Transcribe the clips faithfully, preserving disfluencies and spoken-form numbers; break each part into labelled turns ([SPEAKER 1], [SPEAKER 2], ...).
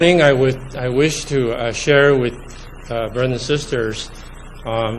[SPEAKER 1] thing I would I wish to uh, share with uh, brothers and sisters um,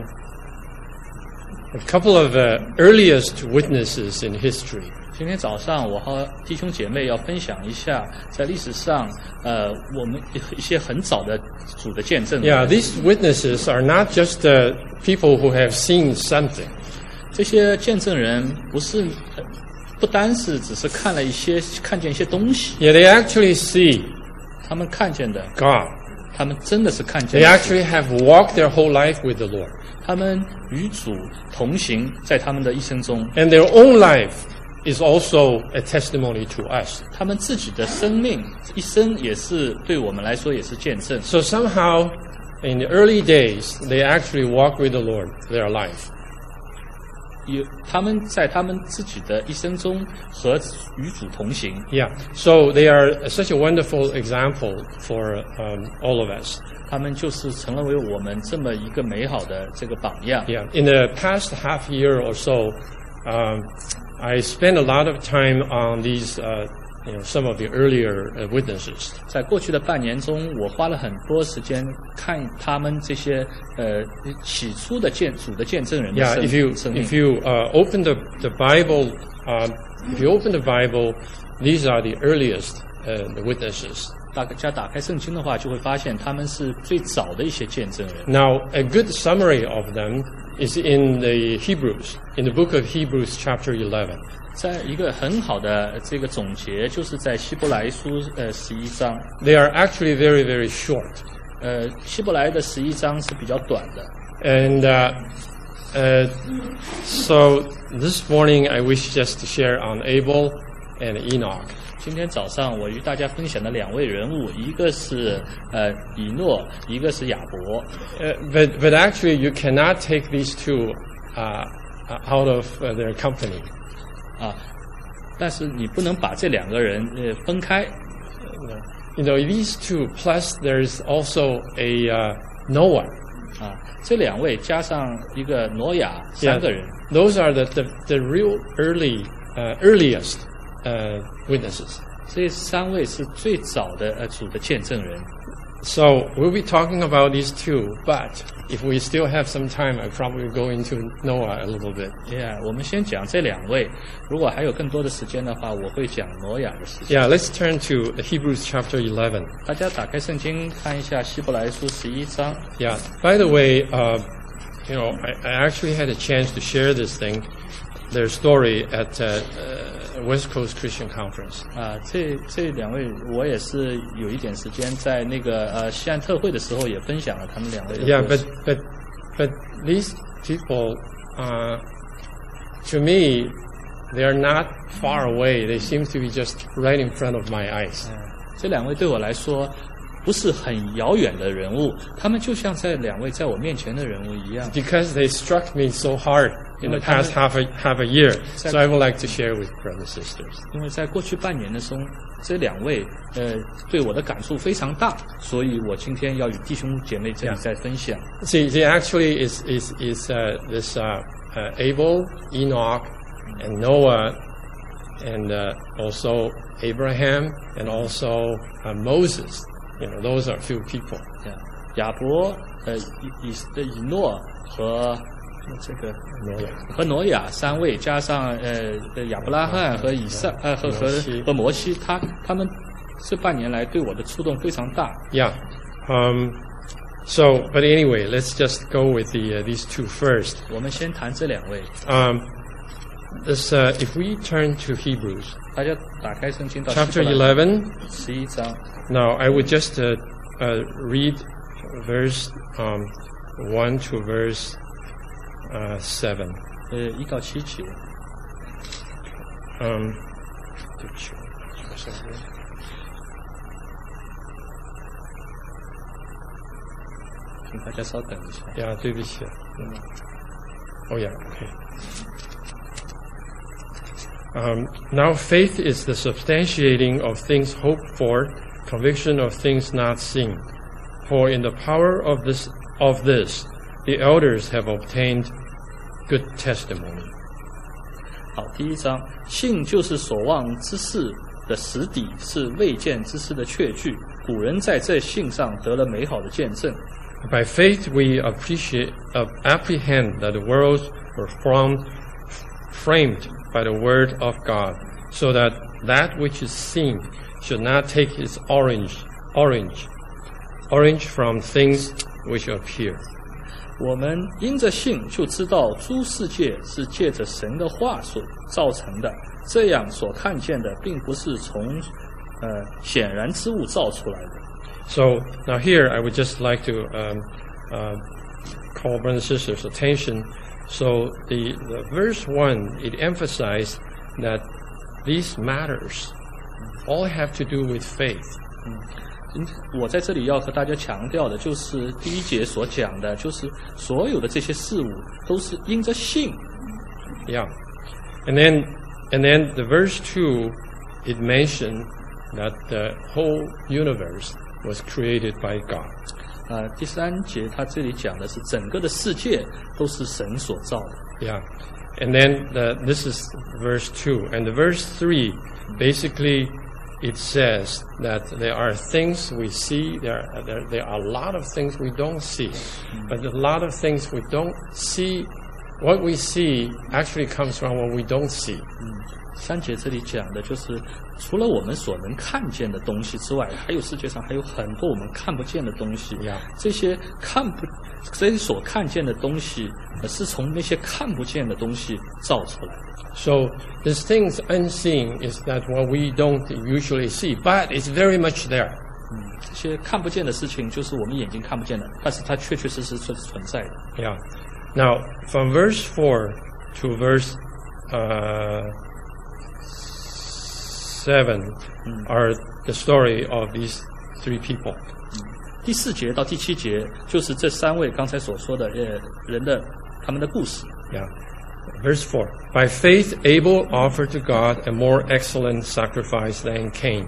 [SPEAKER 1] a couple of uh, earliest witnesses in history.
[SPEAKER 2] 今天早上，我和弟兄姐妹要分享一下，在历史上，呃，我们一些很早的主的见证。
[SPEAKER 1] Yeah, these witnesses are not just uh, people who have seen something.
[SPEAKER 2] 这些见证人不是不单是只是看了一些看见一些东西。
[SPEAKER 1] Yeah, they actually see
[SPEAKER 2] 他们看见的
[SPEAKER 1] God.
[SPEAKER 2] 他们真的是看见
[SPEAKER 1] They actually have walked their whole life with the Lord.
[SPEAKER 2] 他们与主同行，在他们的一生中。
[SPEAKER 1] And their own life is also a testimony to us.
[SPEAKER 2] 他们自己的生命一生也是对我们来说也是见证。
[SPEAKER 1] So somehow, in the early days, they actually walk with the Lord their life.
[SPEAKER 2] 有他们在他们自己的一生中和与主同行。
[SPEAKER 1] Yeah. So they are such a wonderful example for um, all of us.
[SPEAKER 2] 他们就是成了为我们这么一个美好的这个榜样。
[SPEAKER 1] Yeah. In the past half year or so, um, I spent a lot of time on these, uh, you know, some of the earlier uh, witnesses.
[SPEAKER 2] 在过去的半年中，我花了很多时间看他们这些呃起初的见主的见证人的
[SPEAKER 1] Yeah.
[SPEAKER 2] 生
[SPEAKER 1] If you
[SPEAKER 2] 生命。
[SPEAKER 1] if you uh, open the the Bible, um, if you open the Bible, these are the earliest uh, the witnesses.
[SPEAKER 2] 大家打开圣经的话，就会发现他们是最早的一些见证人。
[SPEAKER 1] Now, a good summary of them is in the Hebrews, in the book of Hebrews, chapter eleven.
[SPEAKER 2] 在一个很好的这个总结，就是在希伯来书呃十一章，
[SPEAKER 1] They are actually very, very short.
[SPEAKER 2] 呃希伯来的十一章是比较短的。
[SPEAKER 1] And uh, uh, so this morning, I wish just to share on Abel and Enoch.
[SPEAKER 2] 今天早上我与大家分享的两位人物，一个是呃以诺，一个是亚伯。
[SPEAKER 1] Uh, but, but actually, you cannot take these two uh, out of uh, their company.
[SPEAKER 2] 啊，但是你不能把这两个人呃分开。
[SPEAKER 1] You know, these two, plus there's also a uh, Noah.
[SPEAKER 2] 啊，这两位加上一个挪亚，三个人。
[SPEAKER 1] Those are the, the, the real early, uh, earliest uh, witnesses.
[SPEAKER 2] 这三位是最早的呃主的见证人。
[SPEAKER 1] So we'll be talking about these two, but if we still have some time, I'll probably go into Noah a little bit.
[SPEAKER 2] Yeah， 我们先讲这两位，如果还有更多的时间的话，我会讲挪亚的事情。
[SPEAKER 1] Yeah, let's turn to Hebrews chapter eleven.
[SPEAKER 2] 大家打开圣经看一下希伯来书十一章。
[SPEAKER 1] Yeah, by the way, uh, you know, I, I actually had a chance to share this thing, their story at uh, uh, West Coast Christian Conference.
[SPEAKER 2] 啊，这这两位我也是有一点时间在那个呃西岸特会的时候也分享了他们两位的
[SPEAKER 1] Yeah,
[SPEAKER 2] 故
[SPEAKER 1] but
[SPEAKER 2] 事。
[SPEAKER 1] but but these people, uh, to me, they are not far away. They seem to be just right in front of my eyes.
[SPEAKER 2] 嗯，这两位对我来说不是很遥远的人物，他们就像这两位在我面前的人物一样。
[SPEAKER 1] Because they struck me so hard in the past half a half a year, so I would like to share with brothers and sisters.
[SPEAKER 2] 因为在过去半年的中，这两位呃对我的感触非常大，所以我今天要与弟兄姐妹这里再分享。
[SPEAKER 1] See, see, actually, is is is uh, this uh, uh, Abel, Enoch, and Noah, and uh, also Abraham, and also uh, Moses. You know, those are few people.
[SPEAKER 2] 亚伯、呃以以的以诺和这个
[SPEAKER 1] Noah.
[SPEAKER 2] 和挪亚三位，加上呃呃亚伯拉罕和以撒呃和和和摩西，他他们这半年来对我的触动非常大。
[SPEAKER 1] Yeah. Um, so, but anyway, let's just go with the uh, these two first.
[SPEAKER 2] 我们先谈这两位，
[SPEAKER 1] Um, this, uh, if we turn to Hebrews
[SPEAKER 2] 大家打开圣经到
[SPEAKER 1] chapter eleven.
[SPEAKER 2] 十一章。
[SPEAKER 1] Now, I would just uh, uh, read verse um, one to verse uh, seven.
[SPEAKER 2] 呃，一到七节。
[SPEAKER 1] Um,
[SPEAKER 2] 请大家稍等一下。
[SPEAKER 1] yeah, 对不起. Oh, yeah, okay. Um, now, faith is the substantiating of things hoped for, conviction of things not seen. For in the power of this, of this, the elders have obtained good testimony.
[SPEAKER 2] 好，第一章，信就是所望之事的实底，是未见之事的确据。 古人在这信上得了美好的见证。
[SPEAKER 1] By faith, we appreciate, uh, apprehend that the worlds were formed, framed by the word of God, so that that which is seen should not take its orange, orange, orange from things which appear.
[SPEAKER 2] 我们因着信就知道诸世界是借着神的话所造成的，这样所看见的并不是从呃显然之物造出来的。
[SPEAKER 1] So now here I would just like to um, uh, call brothers and sisters' attention. So the, the verse one, it emphasized that these matters all have to do with faith.
[SPEAKER 2] 嗯，我在这里要和大家强调的就是第一节所讲的，就是所有的这些事物都是因着信。
[SPEAKER 1] Yeah, and then and then the verse two, it mentioned that the whole universe was created by God.
[SPEAKER 2] 呃，第三节他这里讲的是整个的世界都是神所造的。
[SPEAKER 1] Yeah, and then the, this is verse two, and the verse three, basically, it says that there are things we see, there are, there, there are a lot of things we don't see, but a lot of things we don't see, what we see actually comes from what we don't see.
[SPEAKER 2] 嗯，三节这里讲的就是除了我们所能看见的东西之外，还有世界上还有很多我们看不见的东西。
[SPEAKER 1] Yeah.
[SPEAKER 2] 这些看不，这些所看见的东西，呃，是从那些看不见的东西造出来的。
[SPEAKER 1] So these things unseen is that what we don't usually see, but it's very much there.
[SPEAKER 2] 嗯，这些看不见的事情就是我们眼睛看不见的，但是它确确实实是存在的。
[SPEAKER 1] Yeah. Now, from verse four to verse uh, seven are the story of these three people.
[SPEAKER 2] 第四节到第七节就是这三位刚才所说的呃人的他们的故事。
[SPEAKER 1] Yeah. Verse four. By faith Abel offered to God a more excellent sacrifice than Cain,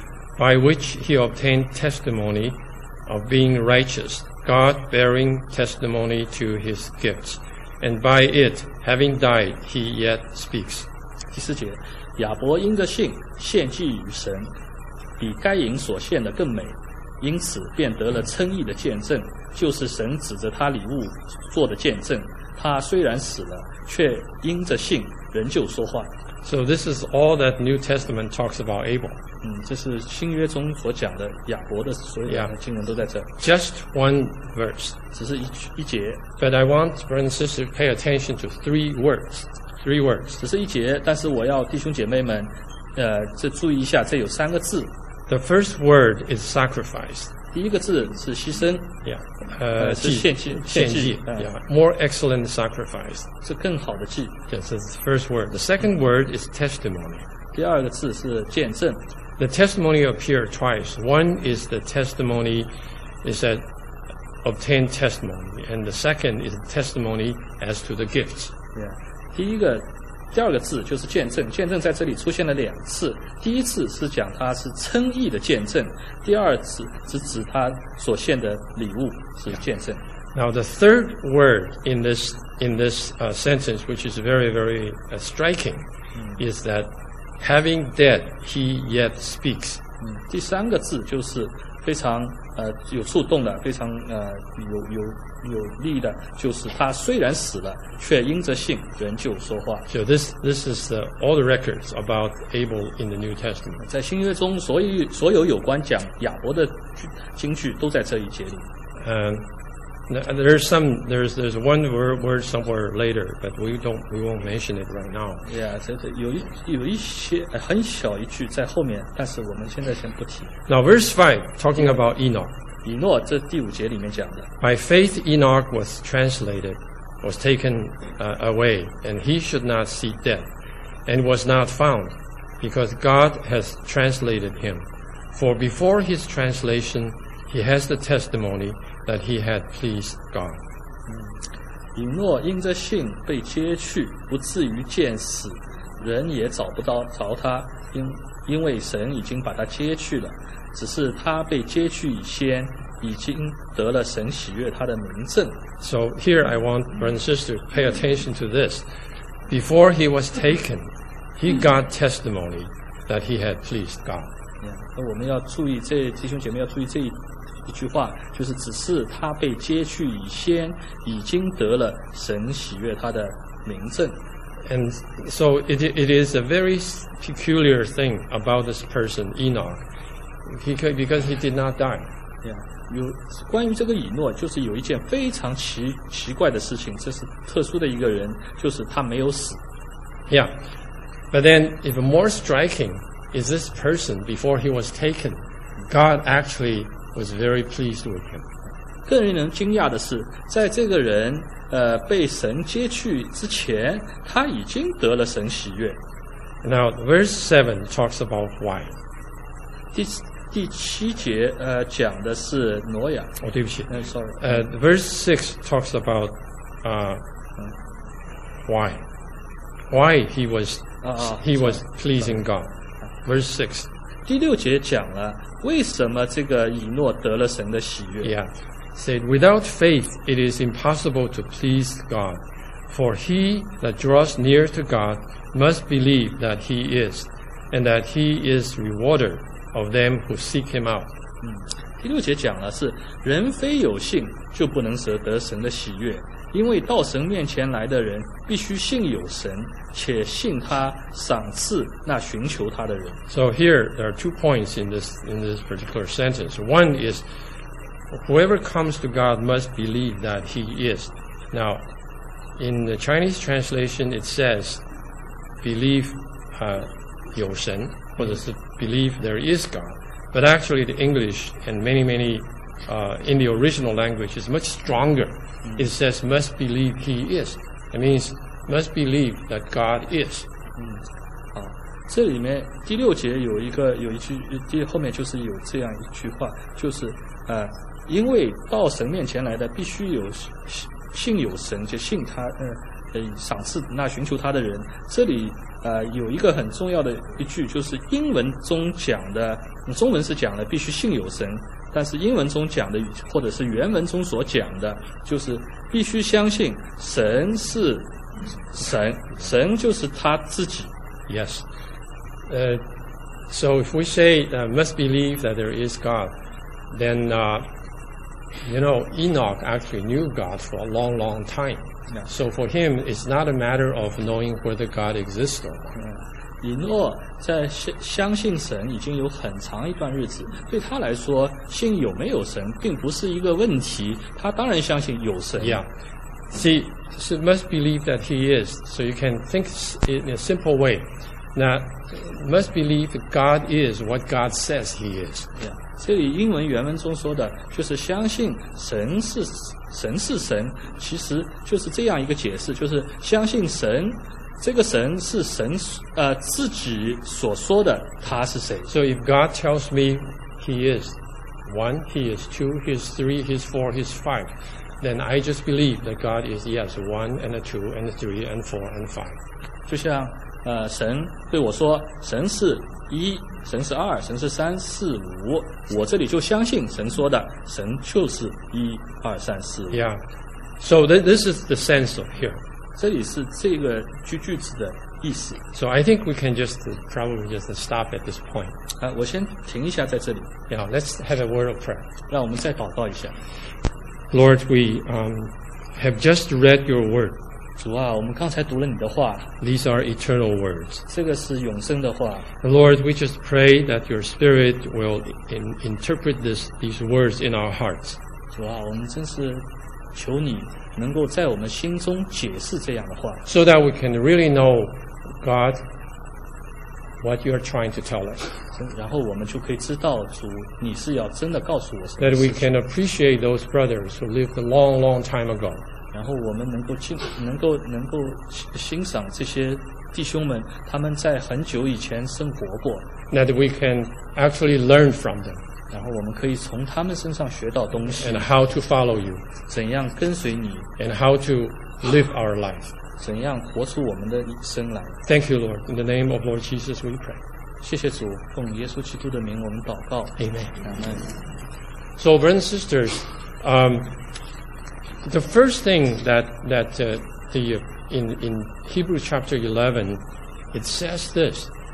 [SPEAKER 1] by which he obtained testimony of being righteous, God bearing testimony to his gifts, and by it, having died, he yet speaks.
[SPEAKER 2] 第四节，亚伯因着信献祭与神，比该隐所献的更美，因此便得了称义的见证，就是神指着他礼物做的见证。他虽然死了，却因着信仍旧说话。
[SPEAKER 1] So this is all that New Testament talks about Abel.
[SPEAKER 2] 嗯，这是新约中所讲的亚伯的所有的经文都在这。
[SPEAKER 1] Just one verse.
[SPEAKER 2] 只是一一节。
[SPEAKER 1] But I want brothers and sisters to pay attention to three words. Three words.
[SPEAKER 2] 只是一节，但是我要弟兄姐妹们，呃，这注意一下，这有三个字。
[SPEAKER 1] The first word is sacrifice.
[SPEAKER 2] 第一个字是牺牲。
[SPEAKER 1] Yeah. 呃，
[SPEAKER 2] 是献祭，
[SPEAKER 1] 献祭。Yeah. More excellent sacrifice.
[SPEAKER 2] 是更好的祭。
[SPEAKER 1] Yes, that's the first word. The second word is testimony.
[SPEAKER 2] 第二个字是见证。
[SPEAKER 1] The testimony appear twice. One is the testimony is that obtained testimony, and the second is testimony as to the gifts.
[SPEAKER 2] Yeah. 第一个。第二个字就是见证，见证在这里出现了两次。第一次是讲他是称义的见证，第二次是指他所献的礼物是见证。
[SPEAKER 1] Now the third word in this in this uh, sentence, which is very very uh, striking, is that having dead, he yet speaks.
[SPEAKER 2] 嗯，第三个字就是非常呃有触动的，非常呃有有。有力的，就是他虽然死了，却因着信仍旧说话。
[SPEAKER 1] So this this is uh, all the records about Abel in the New Testament.
[SPEAKER 2] 在新约中，所有所有有关讲亚伯的经句都在这一节里。
[SPEAKER 1] Um, there's some there's there's one word, word somewhere later, but we don't we won't mention it right now.
[SPEAKER 2] Yeah, 这这有一有一些很小一句在后面，但是我们现在先不提。
[SPEAKER 1] Now verse five, talking about Enoch.
[SPEAKER 2] 以诺这第五节里面讲的。
[SPEAKER 1] By faith Enoch was translated, was taken uh, away, and he should not see death, and was not found, because God has translated him. For before his translation, he has the testimony that he had pleased God.
[SPEAKER 2] 以诺因着信被接去，不至于见死，人也找不到着他，因因为神已经把他接去了。只是他被接去以先，已经得了神喜悦他的名证。
[SPEAKER 1] So here I want brothers and sisters to pay attention to this. Before he was taken, he got testimony that he had pleased God.
[SPEAKER 2] 那我们要注意，这弟兄姐妹要注意这一一句话，就是只是他被接去以先，已经得了神喜悦他的名证。
[SPEAKER 1] And so it, it is a very peculiar thing about this person, Enoch, he, because he did not die.
[SPEAKER 2] Yeah. 有关于这个以诺，就是有一件非常奇奇怪的事情，这是特殊的一个人，就是他没有死。
[SPEAKER 1] Yeah, but then even more striking is this person, before he was taken, God actually was very pleased with him.
[SPEAKER 2] 更令人惊讶的是，在这个人呃被神接去之前，他已经得了神喜悦。
[SPEAKER 1] Now, verse seven talks about why.
[SPEAKER 2] 第第七节呃讲的是挪亚。
[SPEAKER 1] 哦，对不起。
[SPEAKER 2] 嗯 ，sorry。
[SPEAKER 1] 呃 ，verse six talks about uh why, why he was he was pleasing God. Verse six.
[SPEAKER 2] 第六节讲了为什么这个以诺得了神的喜悦。
[SPEAKER 1] Yeah. Said, without faith it is impossible to please God, for he that draws near to God must believe that he is, and that he is rewarder of them who seek him out.
[SPEAKER 2] 嗯，第六节讲了是人非有信就不能得得神的喜悦，因为到神面前来的人必须信有神，且信他赏赐那寻求他的人。
[SPEAKER 1] So here there are two points in this in this particular sentence. One is whoever comes to God must believe that he is. Now, in the Chinese translation, it says, believe uh, 有神, or believe there is God. But actually, the English and many, many uh, in the original language is much stronger. Mm. It says, must believe he is. It means, must believe that God is.
[SPEAKER 2] 嗯，好，这里面第六节有一个有一句，第后面就是有这样一句话，就是呃。因为到神面前来的必须有信有神，就信他，呃呃，赏赐那寻求他的人。这里呃有一个很重要的一句，就是英文中讲的，中文是讲的必须信有神，但是英文中讲的或者是原文中所讲的，就是必须相信神是神，神就是他自己。
[SPEAKER 1] Yes. Uh, so if we say uh, must believe that there is God, then uh, you know, Enoch actually knew God for a long, long time. Yeah. So for him, it's not a matter of knowing whether God exists or not.
[SPEAKER 2] 以诺在相相信神已经有很长一段日子，对他来说，信有没有神并不是一个问题，他当然相信有神。
[SPEAKER 1] Yeah. See, so must believe that he is. So you can think in a simple way. Now, must believe that God is what God says he is.
[SPEAKER 2] Yeah. 这里英文原文中说的就是相信神是神是神，其实就是这样一个解释，就是相信神，这个神是神呃自己所说的他是谁。
[SPEAKER 1] So if God tells me he is one, he is two, he is three, he is four, he is five, then I just believe that God is yes one and a two and a three and four and five.
[SPEAKER 2] 就像呃神对我说神是一，神是二，神是三四五，我这里就相信神说的，神就是一二三四五。
[SPEAKER 1] Yeah. So th this is the sense of here.
[SPEAKER 2] 这里是这个句句子的意思。
[SPEAKER 1] So I think we can just uh, probably just stop at this point.
[SPEAKER 2] 啊，我先停一下在这里。
[SPEAKER 1] Yeah, let's have a word of prayer.
[SPEAKER 2] 让我们再祷告一下。
[SPEAKER 1] Lord, we um, have just read your word.
[SPEAKER 2] 主啊，我们刚才读了你的话。
[SPEAKER 1] These are eternal words.
[SPEAKER 2] 这个是永生的话。
[SPEAKER 1] Lord, we just pray that your Spirit will in, interpret this, these words in our hearts.
[SPEAKER 2] 主啊，我们真是求你能够在我们心中解释这样的话。
[SPEAKER 1] So that we can really know, God, what you are trying to tell us.
[SPEAKER 2] 然后我们就可以知道，主，你是要真的告诉我什么。
[SPEAKER 1] That we can appreciate those brothers who lived a long, long time ago.
[SPEAKER 2] 然后我们能够进，能够能够欣赏这些弟兄们，他们在很久以前生活过。
[SPEAKER 1] That we can actually learn from them.
[SPEAKER 2] 然后我们可以从他们身上学到东西。
[SPEAKER 1] And how to follow you.
[SPEAKER 2] 怎样跟随你。
[SPEAKER 1] And how to live our life.
[SPEAKER 2] 怎样活出我们的一生来。
[SPEAKER 1] Thank you, Lord. In the name of Lord Jesus, we pray.
[SPEAKER 2] 谢谢主，奉耶稣基督的名，我们祷告。
[SPEAKER 1] Amen.
[SPEAKER 2] Amen.
[SPEAKER 1] So, brothers and sisters, um, the first thing that that uh, the uh, in in Hebrews chapter eleven, it says this,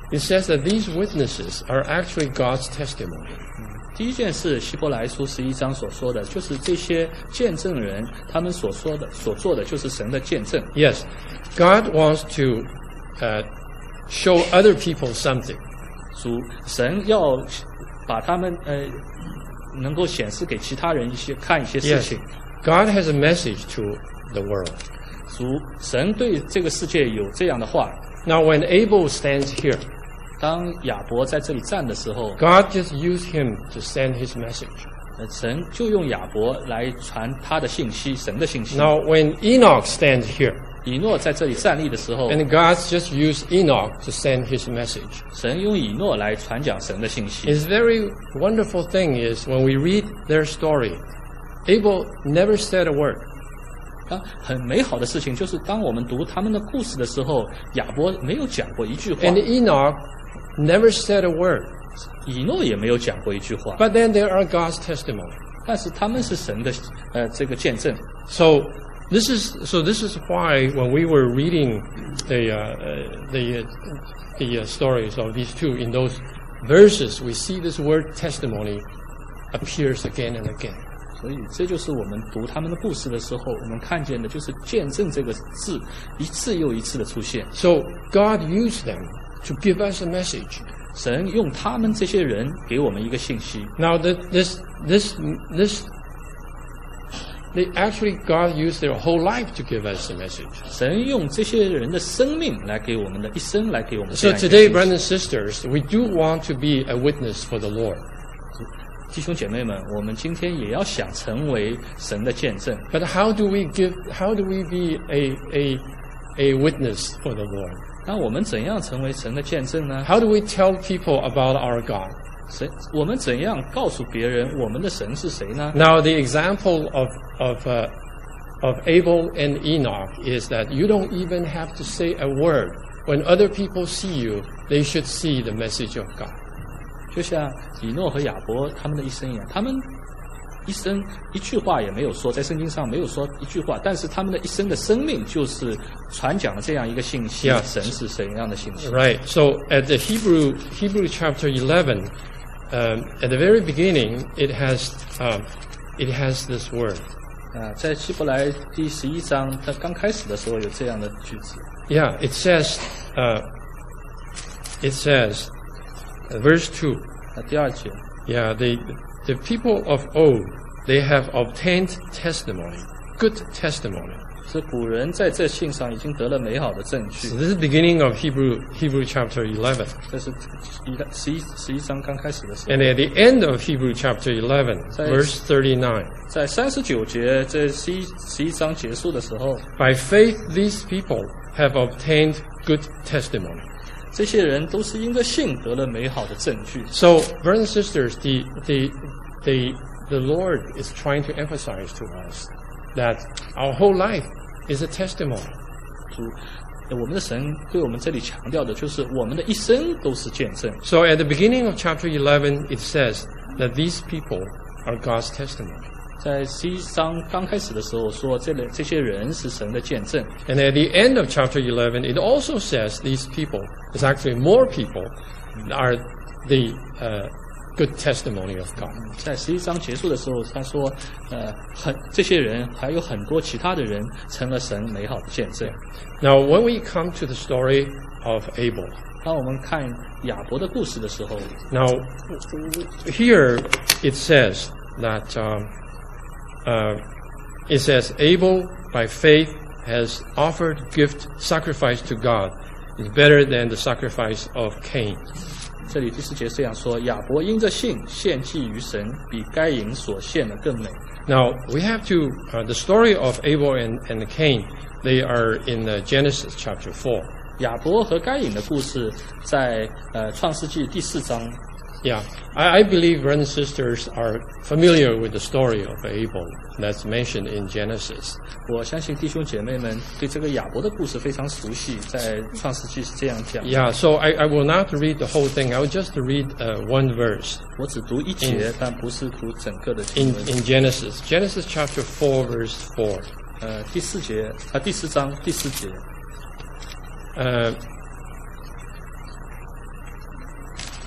[SPEAKER 1] it says that these witnesses are actually God's testimony.
[SPEAKER 2] 第一件事，希伯来书十一章所说的，就是这些见证人，他们所说的、所做的，就是神的见证。
[SPEAKER 1] Yes, God wants to uh, show other people something.
[SPEAKER 2] 主神要把他们呃，能够显示给其他人一些看一些事
[SPEAKER 1] Yes,
[SPEAKER 2] 情。
[SPEAKER 1] God has a message to the world.
[SPEAKER 2] 主神对这个世界有这样的话。
[SPEAKER 1] Now, when Abel stands here,
[SPEAKER 2] 当亚伯在这里站的时候，
[SPEAKER 1] God just used him to send his message.
[SPEAKER 2] 呃神就用亚伯来传他的信息，神的信息。
[SPEAKER 1] Now, when Enoch stands here,
[SPEAKER 2] 以诺在这里站立的时候，
[SPEAKER 1] and God just used Enoch to send his message.
[SPEAKER 2] 神用以诺来传讲神的信息。
[SPEAKER 1] It's very wonderful thing is when we read their story, Abel never said a word.
[SPEAKER 2] 当很美好的事情就是当我们读他们的故事的时候，亚伯没有讲过一句话，
[SPEAKER 1] And Enoch never said a word.
[SPEAKER 2] 以诺也没有讲过一句话。
[SPEAKER 1] But then there are God's testimony.
[SPEAKER 2] 但是他们是神的呃这个见证。
[SPEAKER 1] So this is so this is why when we were reading the uh, uh, the uh, the uh, stories of these two in those verses, we see this word testimony appears again and again.
[SPEAKER 2] 所以这就是我们读他们的故事的时候，我们看见的就是见证这个字一次又一次的出现。
[SPEAKER 1] So God used them to give us a message.
[SPEAKER 2] 神用他们这些人给我们一个信息。
[SPEAKER 1] Now the, this this this they actually God used their whole life to give us a message.
[SPEAKER 2] 神用这些人的生命来给我们的一生来给我们这
[SPEAKER 1] So
[SPEAKER 2] 样一个
[SPEAKER 1] today,
[SPEAKER 2] 信息。
[SPEAKER 1] brothers and sisters, we do want to be a witness for the Lord.
[SPEAKER 2] 弟兄姐妹们，我们今天也要想成为神的见证。
[SPEAKER 1] But how do we give? How do we be a a a witness for the Lord?
[SPEAKER 2] 那我们怎样成为神的见证呢？
[SPEAKER 1] How do we tell people about our God?
[SPEAKER 2] 神，我们怎样告诉别人我们的神是谁呢？
[SPEAKER 1] Now, the example of of uh, of Abel and Enoch is that you don't even have to say a word. When other people see you, they should see the message of God.
[SPEAKER 2] 就像以诺和亚伯他们的一生一样，他们一生一句话也没有说，在圣经上没有说一句话，但是他们的一生的生命就是传讲了这样一个信息：
[SPEAKER 1] Yeah.
[SPEAKER 2] 神是怎样的信息。
[SPEAKER 1] Right. So at the Hebrew Hebrew chapter eleven, um, at the very beginning, it has um, it has this word.
[SPEAKER 2] 啊，在希伯来第十一章，它刚开始的时候有这样的句子。
[SPEAKER 1] Yeah, it says uh, it says uh, verse two.
[SPEAKER 2] 那第二节，
[SPEAKER 1] Yeah, the the people of old, they have obtained testimony, good testimony.
[SPEAKER 2] 是古人在这信上已经得了美好的证据
[SPEAKER 1] So。this is the beginning of Hebrew Hebrew chapter eleven.
[SPEAKER 2] 这是一十一十一章刚开始的时候
[SPEAKER 1] And，at the end of Hebrew chapter eleven,
[SPEAKER 2] Say-
[SPEAKER 1] verse thirty-nine,
[SPEAKER 2] 在三十九节这十一十一章结束的时候，
[SPEAKER 1] by faith these people have obtained good testimony.
[SPEAKER 2] 这些人都是因着信得了美好的证据。
[SPEAKER 1] So, brothers and sisters, the the the the Lord is trying to emphasize to us that our whole life is a testimony.
[SPEAKER 2] 主，我们的神对我们这里强调的就是我们的一生都是见证。
[SPEAKER 1] So at the beginning of chapter eleven, it says that these people are God's testimony.
[SPEAKER 2] 在十一章刚开始的时候说，这类这些人是神的见证。
[SPEAKER 1] And at the end of chapter eleven, it also says these people, there's actually more people, are the uh, good testimony of God.
[SPEAKER 2] 在十一章结束的时候，他说，呃，很这些人还有很多其他的人成了神美好的见证。
[SPEAKER 1] Now, when we come to the story of Abel,
[SPEAKER 2] 当我们看亚伯的故事的时候，
[SPEAKER 1] now here it says that um, uh, it says Abel by faith has offered gift sacrifice to God is better than the sacrifice of Cain.
[SPEAKER 2] 这里第四节这样说：亚伯因着信献祭于神，比该隐所献的更美。
[SPEAKER 1] Now we have to uh, the story of Abel and, and Cain. They are in uh, Genesis chapter four.
[SPEAKER 2] 亚伯和该隐的故事在呃创世纪第四章。
[SPEAKER 1] Yeah, I, I believe brothers and sisters are familiar with the story of Abel that's mentioned in Genesis.
[SPEAKER 2] 我相信弟兄姐妹们对这个亚伯的故事非常熟悉，在创世纪是这样讲。
[SPEAKER 1] Yeah, so I, I will not read the whole thing. I will just read uh, one verse
[SPEAKER 2] 我只读一节，但不是读整个的
[SPEAKER 1] in,
[SPEAKER 2] 经文。
[SPEAKER 1] in Genesis. Genesis chapter four, verse four.
[SPEAKER 2] 呃，第四节啊，第四章第四节。
[SPEAKER 1] Uh,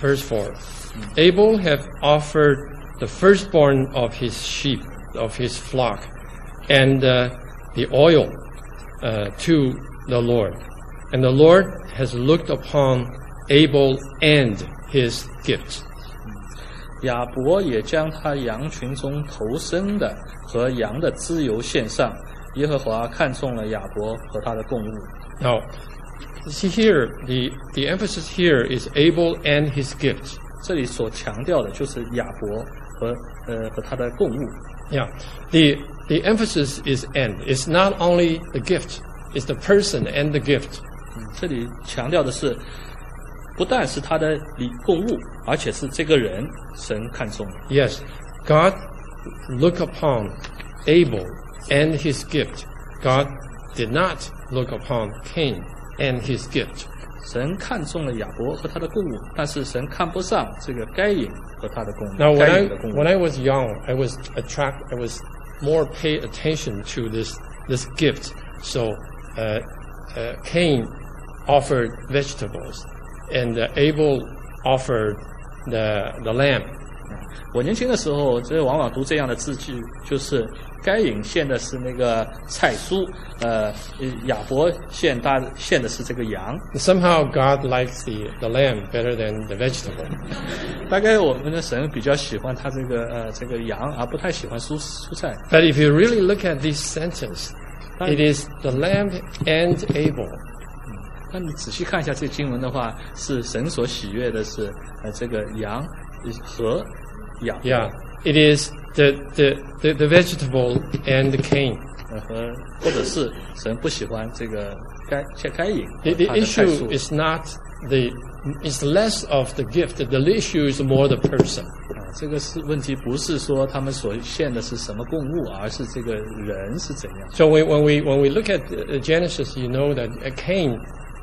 [SPEAKER 1] Verse four. Abel had offered the firstborn of his sheep, of his flock, and uh, the oil uh, to the Lord. And the Lord has looked upon Abel and his gifts.
[SPEAKER 2] 亚伯也将他羊群中头生的和羊的脂油献上，耶和华看中了亚伯和他的供物。
[SPEAKER 1] Now, see here, the, the emphasis here is Abel and his gifts.
[SPEAKER 2] 这里所强调的就是亚伯和呃和他的供物。
[SPEAKER 1] Yeah, the, the emphasis is and. It's not only the gift, it's the person and the gift.
[SPEAKER 2] 嗯，这里强调的是，不但是他的礼供物，而且是这个人神看中了。
[SPEAKER 1] Yes, God looked upon Abel and his gift. God did not look upon Cain and his gift.
[SPEAKER 2] 神看中了亚伯和他的供物，但是神看不上这个该隐和他的供物。
[SPEAKER 1] Now, when
[SPEAKER 2] 该
[SPEAKER 1] I
[SPEAKER 2] 隐的供物
[SPEAKER 1] when I was young, I was attract I was more pay attention to this this gift. So, uh, uh, Cain offered vegetables, and uh, Abel offered the the lamb.
[SPEAKER 2] 我年轻的时候，这往往读这样的字句，就是该隐献的是那个菜蔬，呃，亚伯献大献的是这个羊。
[SPEAKER 1] Somehow, God likes the the lamb better than the vegetable.
[SPEAKER 2] 大概我们的神比较喜欢他这个呃这个羊，而不太喜欢蔬蔬菜。
[SPEAKER 1] But if you really look at this sentence, it is the lamb and Abel.
[SPEAKER 2] 那你仔细看一下这经文的话，是神所喜悦的是呃这个羊和亚伯。
[SPEAKER 1] Yeah, it is the the the, the vegetable and the Cain.
[SPEAKER 2] 呃和或者是神不喜欢这个该该隐。
[SPEAKER 1] The, the
[SPEAKER 2] 他的菜
[SPEAKER 1] issue
[SPEAKER 2] 蔬
[SPEAKER 1] is not the is less of the gift. The issue is more the person.
[SPEAKER 2] 啊，这个是问题，不是说他们所献的是什么供物，而是这个人是怎样。
[SPEAKER 1] So when, when we when we look at uh, Genesis, you know that uh, Cain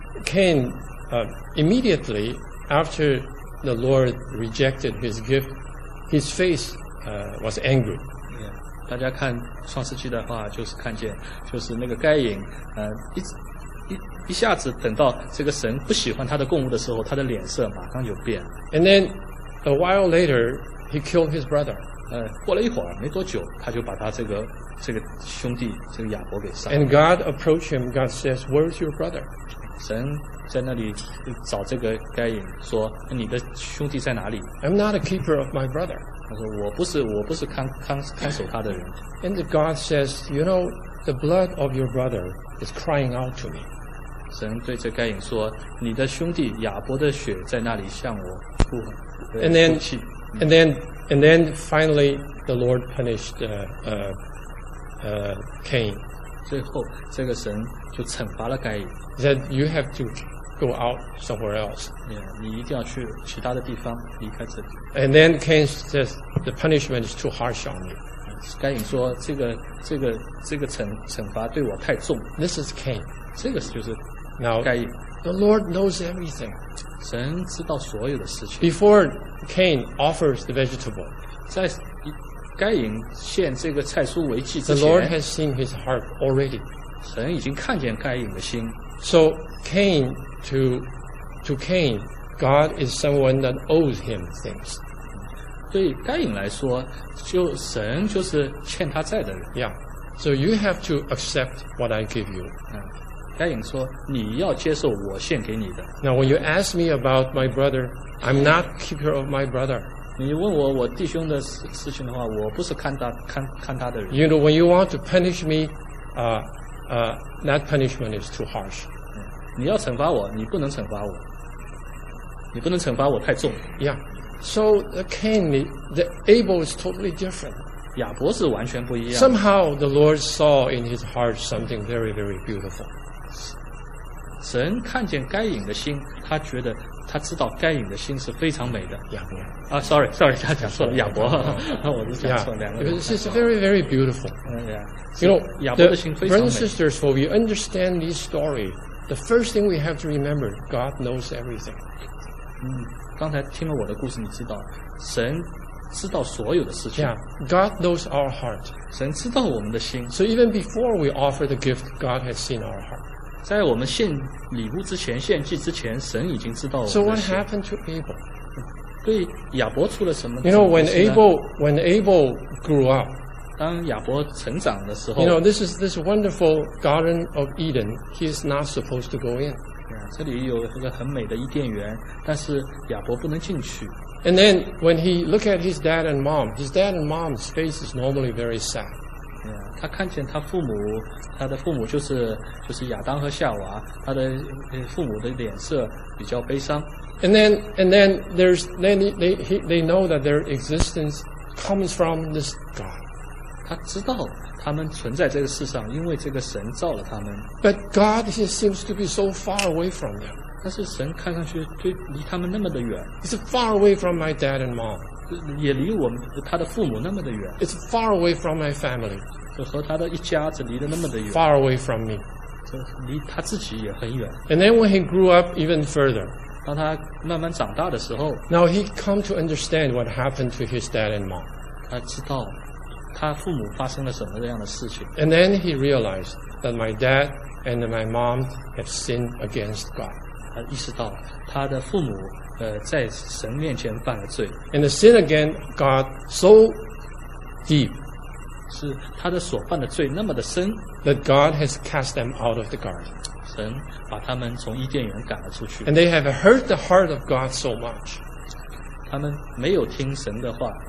[SPEAKER 1] Cain uh, immediately after the Lord rejected his gift, his face uh, was angry.
[SPEAKER 2] 大家看创世纪的话，就是看见，就是那个该隐，呃，一一一下子等到这个神不喜欢他的供物的时候，他的脸色马上就变。
[SPEAKER 1] And then a while later, he killed his brother.
[SPEAKER 2] 呃，过了一会儿，没多久，他就把他这个这个兄弟这个亚伯给杀了。
[SPEAKER 1] And God approached him. God says, "Where's your brother?"
[SPEAKER 2] 神在那里找这个该隐，说：“你的兄弟在哪里？”
[SPEAKER 1] I'm not a keeper of my brother.
[SPEAKER 2] 他说：“我不是，我不是看看看守他的人。”
[SPEAKER 1] And God says, "You know, the blood of your brother is crying out to me."
[SPEAKER 2] 神对这该隐说：“你的兄弟亚伯的血在那里向我哭呃
[SPEAKER 1] And then,
[SPEAKER 2] 哭泣。”
[SPEAKER 1] and then, and then finally, the Lord punished uh, uh, uh, Cain.
[SPEAKER 2] 最后，这个神就惩罚了该隐。
[SPEAKER 1] He said, "You have to go out somewhere else."
[SPEAKER 2] 你一定要去其他的地方离开这里。
[SPEAKER 1] And then Cain says, "The punishment is too harsh on me."
[SPEAKER 2] 该隐说：“这个这个这个惩惩罚对我太重。
[SPEAKER 1] This is Cain. ”
[SPEAKER 2] 这个就是
[SPEAKER 1] Now,
[SPEAKER 2] 该隐。
[SPEAKER 1] the Lord knows everything.
[SPEAKER 2] 神知道所有的事情。
[SPEAKER 1] Before Cain offers the vegetable,
[SPEAKER 2] 在该隐献这个菜蔬为祭
[SPEAKER 1] the
[SPEAKER 2] 之
[SPEAKER 1] Lord
[SPEAKER 2] 前，
[SPEAKER 1] has seen his heart already.
[SPEAKER 2] 神已经看见该隐的心。
[SPEAKER 1] So Cain, to to Cain, God is someone that owes him things.
[SPEAKER 2] 对该隐来说，就神就是欠他债的人。
[SPEAKER 1] Yeah. So you have to accept what I give you.
[SPEAKER 2] 嗯，该隐说：“你要接受我献给你的。
[SPEAKER 1] Now, when you ask me about my brother, I'm not keeper of my brother.
[SPEAKER 2] 你问我我弟兄的事事情的话，我不是看他看看他的人。
[SPEAKER 1] You know, when you want to punish me, uh, uh, that punishment is too harsh.
[SPEAKER 2] 你要惩罚我，你不能惩罚我，你不能惩罚我太重。
[SPEAKER 1] Yeah. So the Cain, the, the Abel is totally different.
[SPEAKER 2] 亚伯是完全不一样。
[SPEAKER 1] Somehow the Lord saw in his heart something very, very beautiful.
[SPEAKER 2] 神看见该隐的心，他觉得他知道该隐的心是非常美的。
[SPEAKER 1] Yeah.
[SPEAKER 2] 啊，sorry，sorry， 他讲错了，亚伯，我是讲错
[SPEAKER 1] Yeah.
[SPEAKER 2] 两个。
[SPEAKER 1] It's, it's very, very beautiful.
[SPEAKER 2] 嗯呀，
[SPEAKER 1] You know,
[SPEAKER 2] 亚伯的
[SPEAKER 1] the,
[SPEAKER 2] 心非常
[SPEAKER 1] brothers
[SPEAKER 2] 美
[SPEAKER 1] and。sisters, when we understand this story, the first thing we have to remember, God knows everything.
[SPEAKER 2] 嗯，刚才听了我的故事，你知道，神知道所有的事情。
[SPEAKER 1] Yeah. God knows our heart.
[SPEAKER 2] 神知道我们的心，
[SPEAKER 1] So even before we offer the gift, God has seen our heart.
[SPEAKER 2] 在我们献礼物之前、献祭之前，神已经知道我
[SPEAKER 1] So
[SPEAKER 2] 们的
[SPEAKER 1] what
[SPEAKER 2] 心。
[SPEAKER 1] happened to Abel?
[SPEAKER 2] 对亚伯出了什么
[SPEAKER 1] You know, when
[SPEAKER 2] 启示呢
[SPEAKER 1] Abel, when Abel grew up,
[SPEAKER 2] 当亚伯成长的时候
[SPEAKER 1] you know, this is this wonderful Garden of Eden. He is not supposed to go in.
[SPEAKER 2] 啊这里有一个很美的伊甸园，但是亚伯不能进去。
[SPEAKER 1] And then when he looked at his dad and mom, his dad and mom's face is normally very sad.
[SPEAKER 2] 啊他看见他父母，他的父母就是就是亚当和夏娃，他的呃父母的脸色比较悲伤。
[SPEAKER 1] And then, and then there's, then they, he, they know that their existence comes from this God.
[SPEAKER 2] 他知道他们存在这个世上，因为这个神造了他们。
[SPEAKER 1] But God he seems to be so far away from them.
[SPEAKER 2] 但是神看上去对离他们那么的远，
[SPEAKER 1] It's far away from my dad and mom.
[SPEAKER 2] 也离我们他的父母那么的远，
[SPEAKER 1] It's far away from my family.
[SPEAKER 2] 就和他的一家子离得那么的远，
[SPEAKER 1] Far away from me.
[SPEAKER 2] 这离他自己也很远。
[SPEAKER 1] And then when he grew up even further,
[SPEAKER 2] 当他慢慢长大的时候，
[SPEAKER 1] now he come to understand what happened to his dad and mom.
[SPEAKER 2] 他知道他父母发生了什么样的事情。
[SPEAKER 1] And then he realized that my dad and my mom have sinned against God.
[SPEAKER 2] 他意识到他的父母呃在神面前犯了罪，
[SPEAKER 1] And the sin against God so deep
[SPEAKER 2] 是他的所犯的罪那么的深，
[SPEAKER 1] that God has cast them out of the garden.
[SPEAKER 2] 神把他们从伊甸园赶了出去。
[SPEAKER 1] And they have hurt the heart of God so much.
[SPEAKER 2] 他们没有听神的话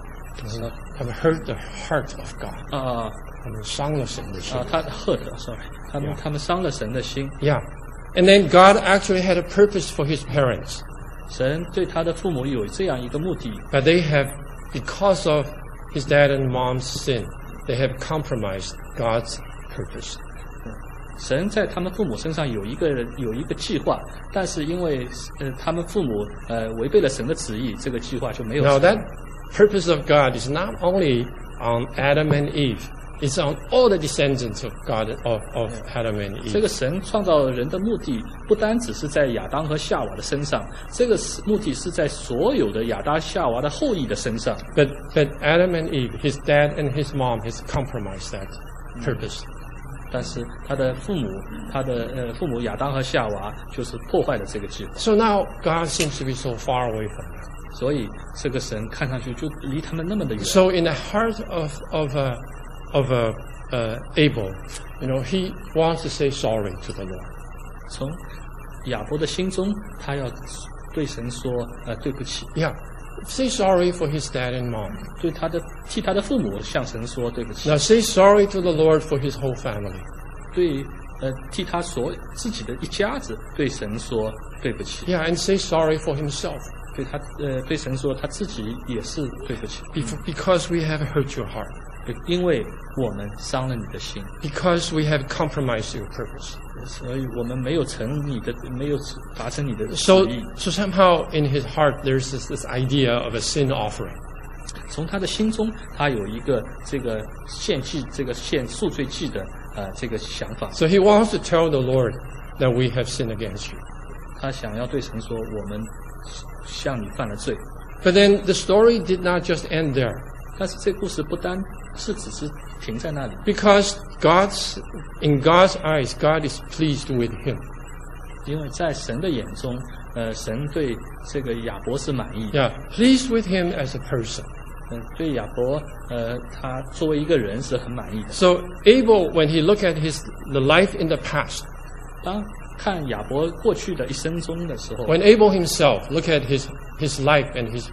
[SPEAKER 1] Have hurt the heart of God.
[SPEAKER 2] 啊
[SPEAKER 1] 他们伤了神的心。
[SPEAKER 2] 啊，他 hurt，sorry， 他们
[SPEAKER 1] Yeah.
[SPEAKER 2] 他们伤了神的心。
[SPEAKER 1] Yeah. And then God actually had a purpose for his parents.
[SPEAKER 2] 神对他的父母有这样一个目的，
[SPEAKER 1] But they have, because of his dad and mom's sin, they have compromised God's purpose.
[SPEAKER 2] 神在他们父母身上有一个有一个计划，但是因为呃他们父母呃违背了神的旨意，这个计划就没有
[SPEAKER 1] Now
[SPEAKER 2] 成。
[SPEAKER 1] that purpose of God is not only on Adam and Eve, it's on all the descendants of God, of, of Adam and
[SPEAKER 2] 这
[SPEAKER 1] Eve.
[SPEAKER 2] 个神创造人的目的不单只是在亚当和夏娃的身上，这个是目的是在所有的亚当夏娃的后裔的身上。
[SPEAKER 1] But, but Adam and Eve, his dad and his mom, has compromised that purpose.
[SPEAKER 2] 但是他的父母，他的呃父母亚当和夏娃就是破坏了这个计划，
[SPEAKER 1] So now God seems to be so far away from them.
[SPEAKER 2] 所以这个神看上去就离他们那么的远。
[SPEAKER 1] So in the heart of, of, uh, of uh, uh, Abel, you know, he wants to say sorry to the Lord.
[SPEAKER 2] 从亚伯的心中，他要对神说呃对不起，
[SPEAKER 1] Yeah. Say sorry for his dad and mom.
[SPEAKER 2] 对他的替他的父母向神说对不起，
[SPEAKER 1] Now say sorry to the Lord for his whole family.
[SPEAKER 2] 对呃替他所自己的一家子对神说对不起，
[SPEAKER 1] Yeah, and say sorry for himself.
[SPEAKER 2] 对他呃对神说他自己也是对不起，
[SPEAKER 1] Bef- Because we have hurt your heart.
[SPEAKER 2] 因为我们伤了你的心，
[SPEAKER 1] Because we have compromised your purpose.
[SPEAKER 2] 所以我们没有成你的没有达成你的旨
[SPEAKER 1] So,
[SPEAKER 2] 意。
[SPEAKER 1] so somehow in his heart there's this, this idea of a sin offering.
[SPEAKER 2] 从他的心中，他有一个这个献祭、这个献赎罪祭的呃这个想法。
[SPEAKER 1] So he wants to tell the Lord that we have sinned against you.
[SPEAKER 2] 他想要对神说：“我们向你犯了罪。
[SPEAKER 1] But then the story did not just end there. ”
[SPEAKER 2] 但是这故事不单是只是停在那里，
[SPEAKER 1] Because God's, in God's eyes, God is pleased with him.
[SPEAKER 2] 因为在神的眼中，呃，神对这个亚伯是满意，
[SPEAKER 1] Yeah, pleased with him as a person.
[SPEAKER 2] 嗯、对亚伯，呃，他作为一个人是很满意的。
[SPEAKER 1] So Abel, when he looked at his the life in the past,
[SPEAKER 2] 当看亚伯过去的一生中的时候，
[SPEAKER 1] when Abel himself looked at his, his life and his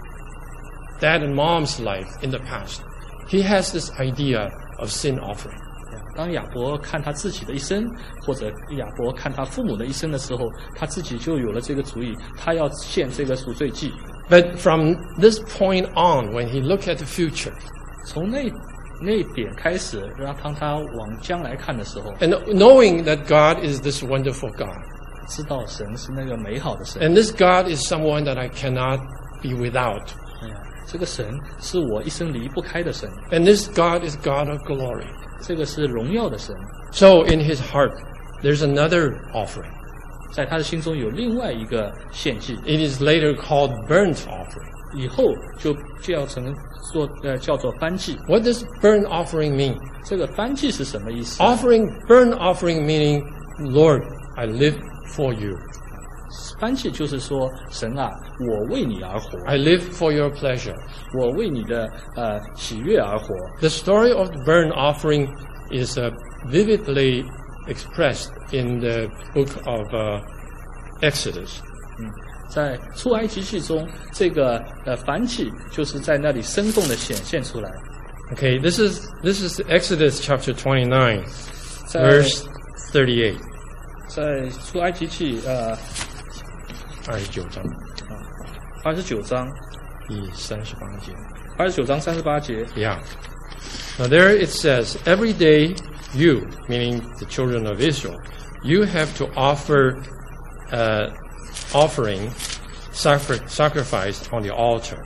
[SPEAKER 1] dad and mom's life in the past, he has this idea of sin offering.
[SPEAKER 2] 当亚伯看他自己的一生，或者亚伯看他父母的一生的时候，他自己就有了这个主意，他要献这个赎罪祭。
[SPEAKER 1] But from this point on, when he looked at the future,
[SPEAKER 2] 从那那一点开始，让当他往将来看的时候，
[SPEAKER 1] and knowing that God is this wonderful God,
[SPEAKER 2] 知道神是那个美好的神。
[SPEAKER 1] and this God is someone that I cannot be without,
[SPEAKER 2] 哎呀，这个神是我一生离不开的神，
[SPEAKER 1] and this God is God of glory.
[SPEAKER 2] 这个是荣耀的神。
[SPEAKER 1] So in his heart, there's another offering.
[SPEAKER 2] 在他的心中有另外一个献祭，
[SPEAKER 1] It is later called burnt offering.
[SPEAKER 2] 以后就叫成做呃叫做燔祭。
[SPEAKER 1] What does burnt offering mean?
[SPEAKER 2] 这个燔祭是什么意思？
[SPEAKER 1] Offering, burnt offering meaning, Lord, I live for you.
[SPEAKER 2] 翻译就是说，神啊，我为你而活，
[SPEAKER 1] I live for your pleasure.
[SPEAKER 2] 我为你的呃喜悦而活。
[SPEAKER 1] The story of the burnt offering is uh, vividly expressed in the book of uh, Exodus.
[SPEAKER 2] 嗯，在出埃及记中，这个呃燔祭就是在那里生动的显现出来。
[SPEAKER 1] Okay, this is this is Exodus chapter twenty-nine,
[SPEAKER 2] 在
[SPEAKER 1] verse thirty-eight.
[SPEAKER 2] 在出埃及记呃
[SPEAKER 1] 二十九章
[SPEAKER 2] 二十九章
[SPEAKER 1] 第三十八节。
[SPEAKER 2] 二十九章三十八节，
[SPEAKER 1] Yeah. Now there it says, every day you, meaning the children of Israel, you have to offer uh, offering, sacri- sacrifice on the altar.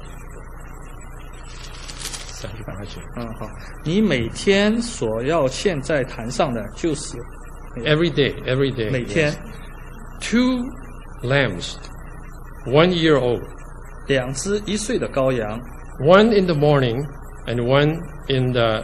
[SPEAKER 1] 三十八节。
[SPEAKER 2] 嗯好，你每天所要献在坛上的就是
[SPEAKER 1] Every day, every day.
[SPEAKER 2] 每天
[SPEAKER 1] yes. Two lambs, one year old,
[SPEAKER 2] 两只一岁的羔羊，
[SPEAKER 1] one in the morning and one in the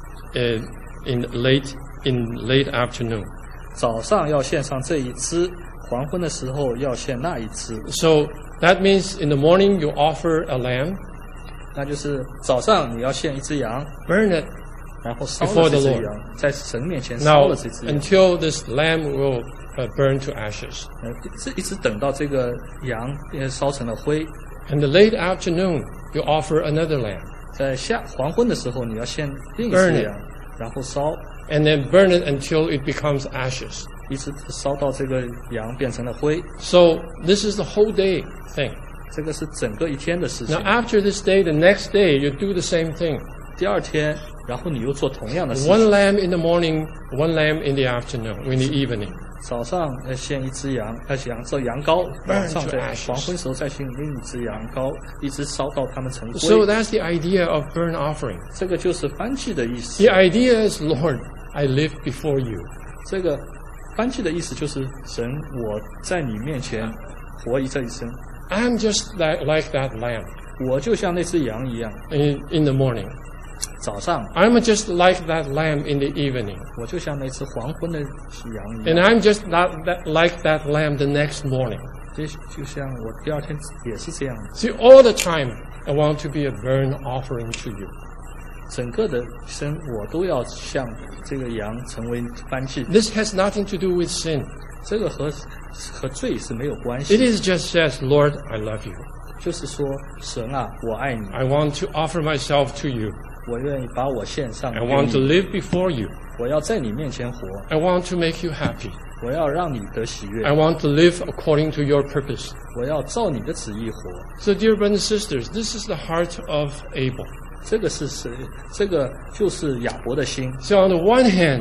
[SPEAKER 1] uh, in late in late afternoon.
[SPEAKER 2] 早上要献上这一只，黄昏的时候要献那一只。
[SPEAKER 1] So that means in the morning you offer a lamb,
[SPEAKER 2] 那就是早上你要献一只羊，
[SPEAKER 1] burn it
[SPEAKER 2] 然后烧
[SPEAKER 1] before
[SPEAKER 2] 了
[SPEAKER 1] the
[SPEAKER 2] 这只
[SPEAKER 1] Lord.
[SPEAKER 2] 羊，在神面前烧
[SPEAKER 1] now
[SPEAKER 2] 了这只羊，
[SPEAKER 1] until this lamb will uh, burn to ashes.
[SPEAKER 2] 呃，这一直等到这个羊变烧成了灰。
[SPEAKER 1] In the late afternoon you offer another lamb,
[SPEAKER 2] 在下黄昏的时候，你要献另一
[SPEAKER 1] Burn
[SPEAKER 2] 只
[SPEAKER 1] it.
[SPEAKER 2] 羊，然后烧，
[SPEAKER 1] and then burn it until it becomes ashes.
[SPEAKER 2] 一直烧到这个羊变成了灰。
[SPEAKER 1] So this is the whole day thing.
[SPEAKER 2] 这个是整个一天的事情
[SPEAKER 1] Now。after this day, the next day you do the same thing.
[SPEAKER 2] 第二天，然后你又做同样的事
[SPEAKER 1] One
[SPEAKER 2] 情。
[SPEAKER 1] lamb in the morning, one lamb in the afternoon, in the evening.
[SPEAKER 2] 早上呃献一只羊，呃羊做羊羔，
[SPEAKER 1] Burn
[SPEAKER 2] 晚上
[SPEAKER 1] to
[SPEAKER 2] 在
[SPEAKER 1] ashes.
[SPEAKER 2] 黄昏时候再献另一只羊羔，一直烧到它们成灰。
[SPEAKER 1] So that's the idea of burnt offering.
[SPEAKER 2] 这个就是燔祭的意思
[SPEAKER 1] The。idea is, Lord, I live before you.
[SPEAKER 2] 这个燔祭的意思就是神，我在你面前活一这一生，
[SPEAKER 1] I'm just that, like that lamb
[SPEAKER 2] 我就像那只羊一样，
[SPEAKER 1] in, in the morning.
[SPEAKER 2] 早上
[SPEAKER 1] I'm just like that lamb in the evening.
[SPEAKER 2] 我就像那只黄昏的羊一
[SPEAKER 1] And
[SPEAKER 2] 样，
[SPEAKER 1] I'm just not that, like that lamb the next morning.
[SPEAKER 2] 就就像我第二天也是这样的。
[SPEAKER 1] See, all the time, I want to be a burnt offering to you.
[SPEAKER 2] 整个的生我都要像这个羊成为燔祭，
[SPEAKER 1] This has nothing to do with sin.
[SPEAKER 2] 这个和和罪是没有关
[SPEAKER 1] It
[SPEAKER 2] 系。
[SPEAKER 1] is just says, Lord, I love you.
[SPEAKER 2] 就是说，神啊，我爱你，
[SPEAKER 1] I want to offer myself to you.
[SPEAKER 2] 我愿意把我献上
[SPEAKER 1] I
[SPEAKER 2] 给
[SPEAKER 1] want to
[SPEAKER 2] 你，
[SPEAKER 1] live before you.
[SPEAKER 2] 我要在你面前活，
[SPEAKER 1] I want to make you happy.
[SPEAKER 2] 我要让你得喜悦
[SPEAKER 1] I，want to live according to your purpose.
[SPEAKER 2] 我要照你的旨意活。
[SPEAKER 1] So, dear brothers and sisters, this is the heart of Abel.
[SPEAKER 2] 这个是谁？这个就是亚伯的心。
[SPEAKER 1] So, on the one hand,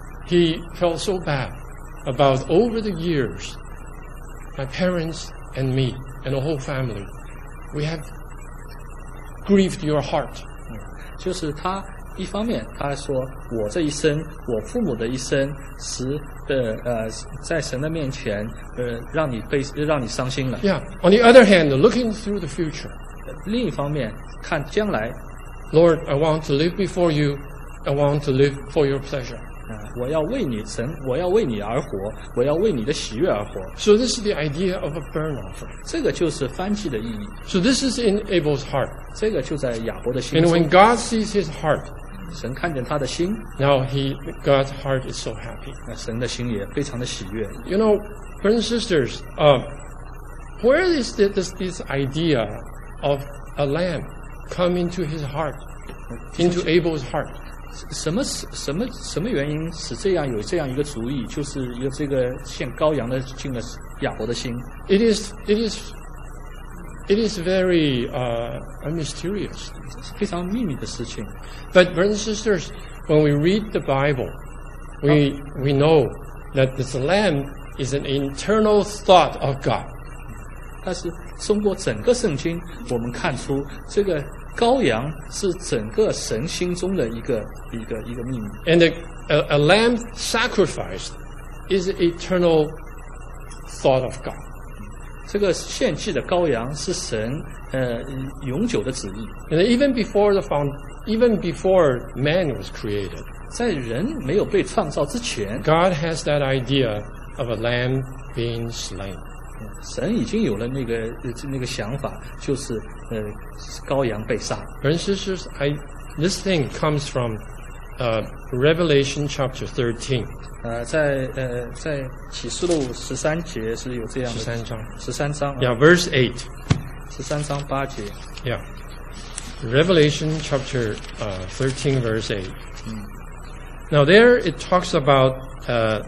[SPEAKER 1] he felt so bad about over the years, my parents and me and the whole family, we have grieved your heart.
[SPEAKER 2] 就是他一方面，他说我这一生，我父母的一生，使的呃，在神的面前，呃，让你被让你伤心了。
[SPEAKER 1] Yeah. On the other hand, looking through the future,
[SPEAKER 2] 另一方面，看将来，
[SPEAKER 1] Lord, I want to live before you. I want to live for your pleasure.
[SPEAKER 2] 啊、我要为你神，我要为你而活，我要为你的喜悦而活。
[SPEAKER 1] So this is the idea of a burnt offering.
[SPEAKER 2] 这个就是燔祭的意义，
[SPEAKER 1] So this is in Abel's heart.
[SPEAKER 2] 这个就在亚伯的心
[SPEAKER 1] And
[SPEAKER 2] 中
[SPEAKER 1] when。God sees his heart,
[SPEAKER 2] 神看见他的心，
[SPEAKER 1] now he, God's heart is so happy.
[SPEAKER 2] 那神的心也非常的喜悦。
[SPEAKER 1] You know, brothers and sisters, uh, where is the, this, this idea of a lamb come into his heart, into Abel's heart?
[SPEAKER 2] 什么使什么什么原因使这样有这样一个主意，就是有这个献羔羊的进了亚伯的心？
[SPEAKER 1] It is, it is, it is very uh, mysterious.
[SPEAKER 2] 非常秘密的事情。
[SPEAKER 1] But brothers and sisters, when we read the Bible, we we know that this lamb is an internal thought of God.
[SPEAKER 2] 但是通过整个圣经，我们看出这个羔羊是整个神心中的一个一个一个秘密。
[SPEAKER 1] And the, a, a lamb sacrificed is an eternal thought of God.
[SPEAKER 2] 这个献祭的羔羊是神呃永久的旨意，
[SPEAKER 1] And even before the found, even before man was created,
[SPEAKER 2] 在人没有被创造之前，
[SPEAKER 1] God has that idea of a lamb being slain.
[SPEAKER 2] 神已经有了那个呃那个想法，就是呃羔羊被杀。
[SPEAKER 1] Brothers and sisters, I, this thing comes from uh, Revelation chapter thirteen.
[SPEAKER 2] 呃，在呃在启示录十三节是有这样的
[SPEAKER 1] 十三章
[SPEAKER 2] 十三章
[SPEAKER 1] Yeah, verse eight.
[SPEAKER 2] 十三章八节。
[SPEAKER 1] Yeah. Revelation chapter uh, thirteen, verse eight. Now there it talks about uh,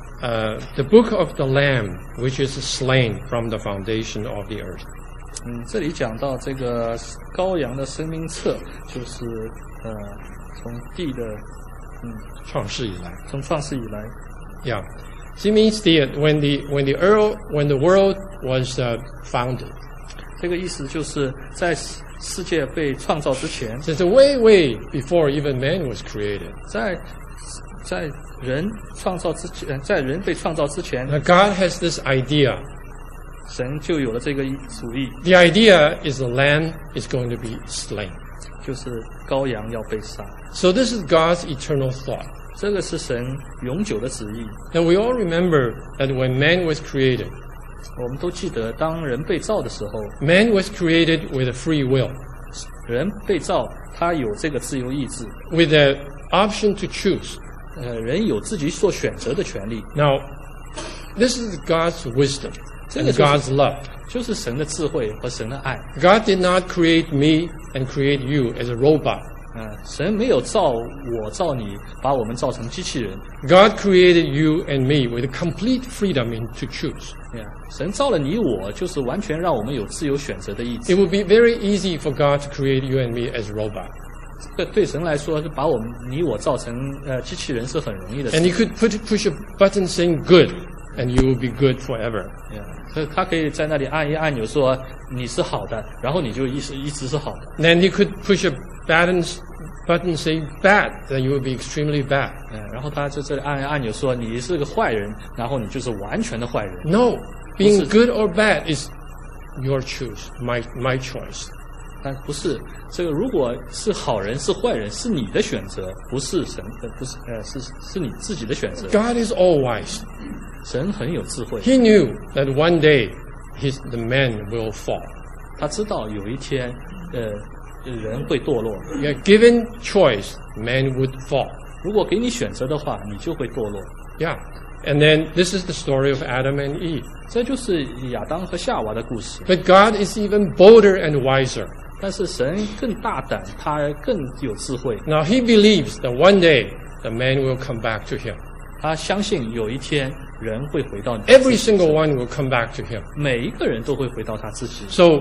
[SPEAKER 1] uh, the book of the Lamb, which is slain from the foundation of the earth.
[SPEAKER 2] 嗯，这里讲到这个羔羊的生命册，就是呃从地的嗯
[SPEAKER 1] 创世以来。
[SPEAKER 2] 从创世以来，
[SPEAKER 1] Yeah. So it means that when the when the earth when the world was uh, founded,
[SPEAKER 2] 这个意思就是在世世界被创造之前，
[SPEAKER 1] since way way before even man was created,
[SPEAKER 2] 在在人创造之前，在人被创造之前，
[SPEAKER 1] now God has this idea.
[SPEAKER 2] 神就有了这个主意，
[SPEAKER 1] The idea is the lamb is going to be slain.
[SPEAKER 2] 就是羔羊要被杀。
[SPEAKER 1] So this is God's eternal thought.
[SPEAKER 2] 这个是神永久的旨意。
[SPEAKER 1] Now we all remember that when man was created,
[SPEAKER 2] 我们都记得，当人被造的时候，
[SPEAKER 1] man was created with a free will,
[SPEAKER 2] 人被造，他有这个自由意志，
[SPEAKER 1] with the option to choose.
[SPEAKER 2] 呃，人有自己所选择的权利。
[SPEAKER 1] Now, this is God's wisdom
[SPEAKER 2] 这
[SPEAKER 1] and
[SPEAKER 2] 个就是
[SPEAKER 1] God's love.
[SPEAKER 2] 就是神的智慧和神的爱。
[SPEAKER 1] God did not create me and create you as a robot.
[SPEAKER 2] 嗯、神没有造我造你，把我们造成机器人。
[SPEAKER 1] God created you and me with complete freedom in, to choose.
[SPEAKER 2] 对呀，神造了你我，就是完全让我们有自由选择的意志。
[SPEAKER 1] It would be very easy for God to create you and me as a robot.
[SPEAKER 2] 这个对神来说，是把我们你我造成呃机器人是很容易的事
[SPEAKER 1] And He could put, push a button saying good, and you will be good forever.
[SPEAKER 2] 对呀，所以他可以在那里按一按钮说你是好的，然后你就一直一直是好的。
[SPEAKER 1] Then He could push a button, button saying bad, then you will be extremely bad.
[SPEAKER 2] 嗯，然后他就这里按一按钮说你是个坏人，然后你就是完全的坏人。
[SPEAKER 1] No, being
[SPEAKER 2] This is-
[SPEAKER 1] good or bad is your choice, my, my choice.
[SPEAKER 2] 但不是这个，如果是好人是坏人，是你的选择，不是神的，不是呃，是是你自己的选择。
[SPEAKER 1] God is all wise.
[SPEAKER 2] 神很有智慧，
[SPEAKER 1] He knew that one day his, the man will fall.
[SPEAKER 2] 他知道有一天，呃，人会堕落。
[SPEAKER 1] Yeah, given choice, man would fall.
[SPEAKER 2] 如果给你选择的话，你就会堕落。
[SPEAKER 1] Yeah. And then this is the story of Adam and Eve.
[SPEAKER 2] 这就是亚当和夏娃的故事。
[SPEAKER 1] But God is even bolder and wiser.
[SPEAKER 2] 但是神更大胆，他更有智慧。
[SPEAKER 1] Now he believes that one day the man will come back to him.
[SPEAKER 2] 他相信有一天人会回到你
[SPEAKER 1] Every single one will come back to him.
[SPEAKER 2] 每一个人都会回到他自己。
[SPEAKER 1] So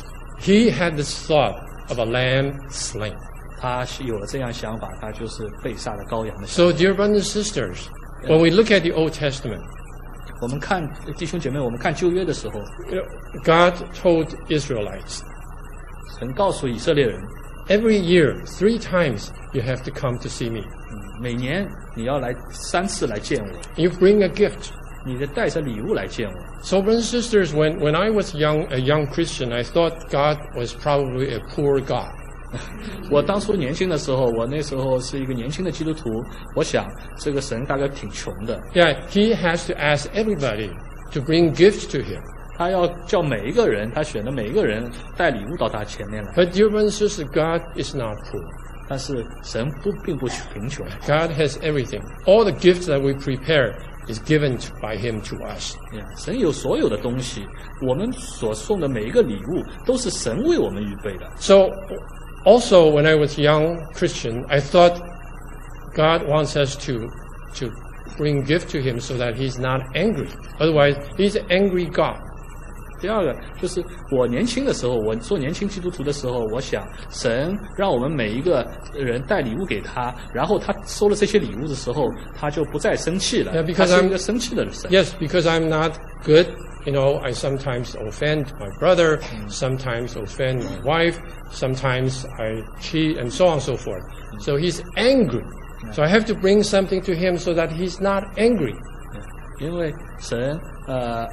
[SPEAKER 1] he had this thought of a lamb slain.
[SPEAKER 2] 他是有了这样想法，他就是被杀的羔羊的想
[SPEAKER 1] So dear brothers and sisters, when we look at the Old Testament,
[SPEAKER 2] 法。我们看弟兄姐妹，我们看旧约的时候，
[SPEAKER 1] you know, God told Israelites,
[SPEAKER 2] 神告诉以色列人，
[SPEAKER 1] every year, three times, you have to come to see me.
[SPEAKER 2] 每年你要来三次来见我，
[SPEAKER 1] You bring a gift.
[SPEAKER 2] 你得带着礼物来见我。
[SPEAKER 1] So brothers and sisters, when, when I was young, a young Christian, I thought God was probably a poor God.
[SPEAKER 2] 我当初年轻的时候，我那时候是一个年轻的基督徒，我想这个神大概挺穷的，
[SPEAKER 1] Yeah, he has to ask everybody to bring gifts to him.
[SPEAKER 2] 他要叫每一个人，他选的每一个人带礼物到他前面来。
[SPEAKER 1] But dear brothers and sisters, God is not poor.
[SPEAKER 2] 但是神不并不贫穷，
[SPEAKER 1] God has everything. All the gifts that we prepare is given to, by him to us.
[SPEAKER 2] 神有所有的东西，我们所送的每一个礼物都是神为我们预备的。
[SPEAKER 1] So also when I was young Christian, I thought God wants us to, to bring gift to him so that he's not angry. Otherwise, he's an angry God.
[SPEAKER 2] 第二个就是我年轻的时候，我做年轻基督徒的时候，我想神让我们每一个人带礼物给他，然后他收了这些礼物的时候，他就不再生气了。
[SPEAKER 1] Yeah, because
[SPEAKER 2] 他是
[SPEAKER 1] I'm-
[SPEAKER 2] 一个生气的神。
[SPEAKER 1] Yes, because I'm not good. You know, I sometimes offend my brother, sometimes offend my wife, sometimes I cheat, and so on and so forth. So he's angry. So I have to bring something to him so that he's not angry.
[SPEAKER 2] 因为神呃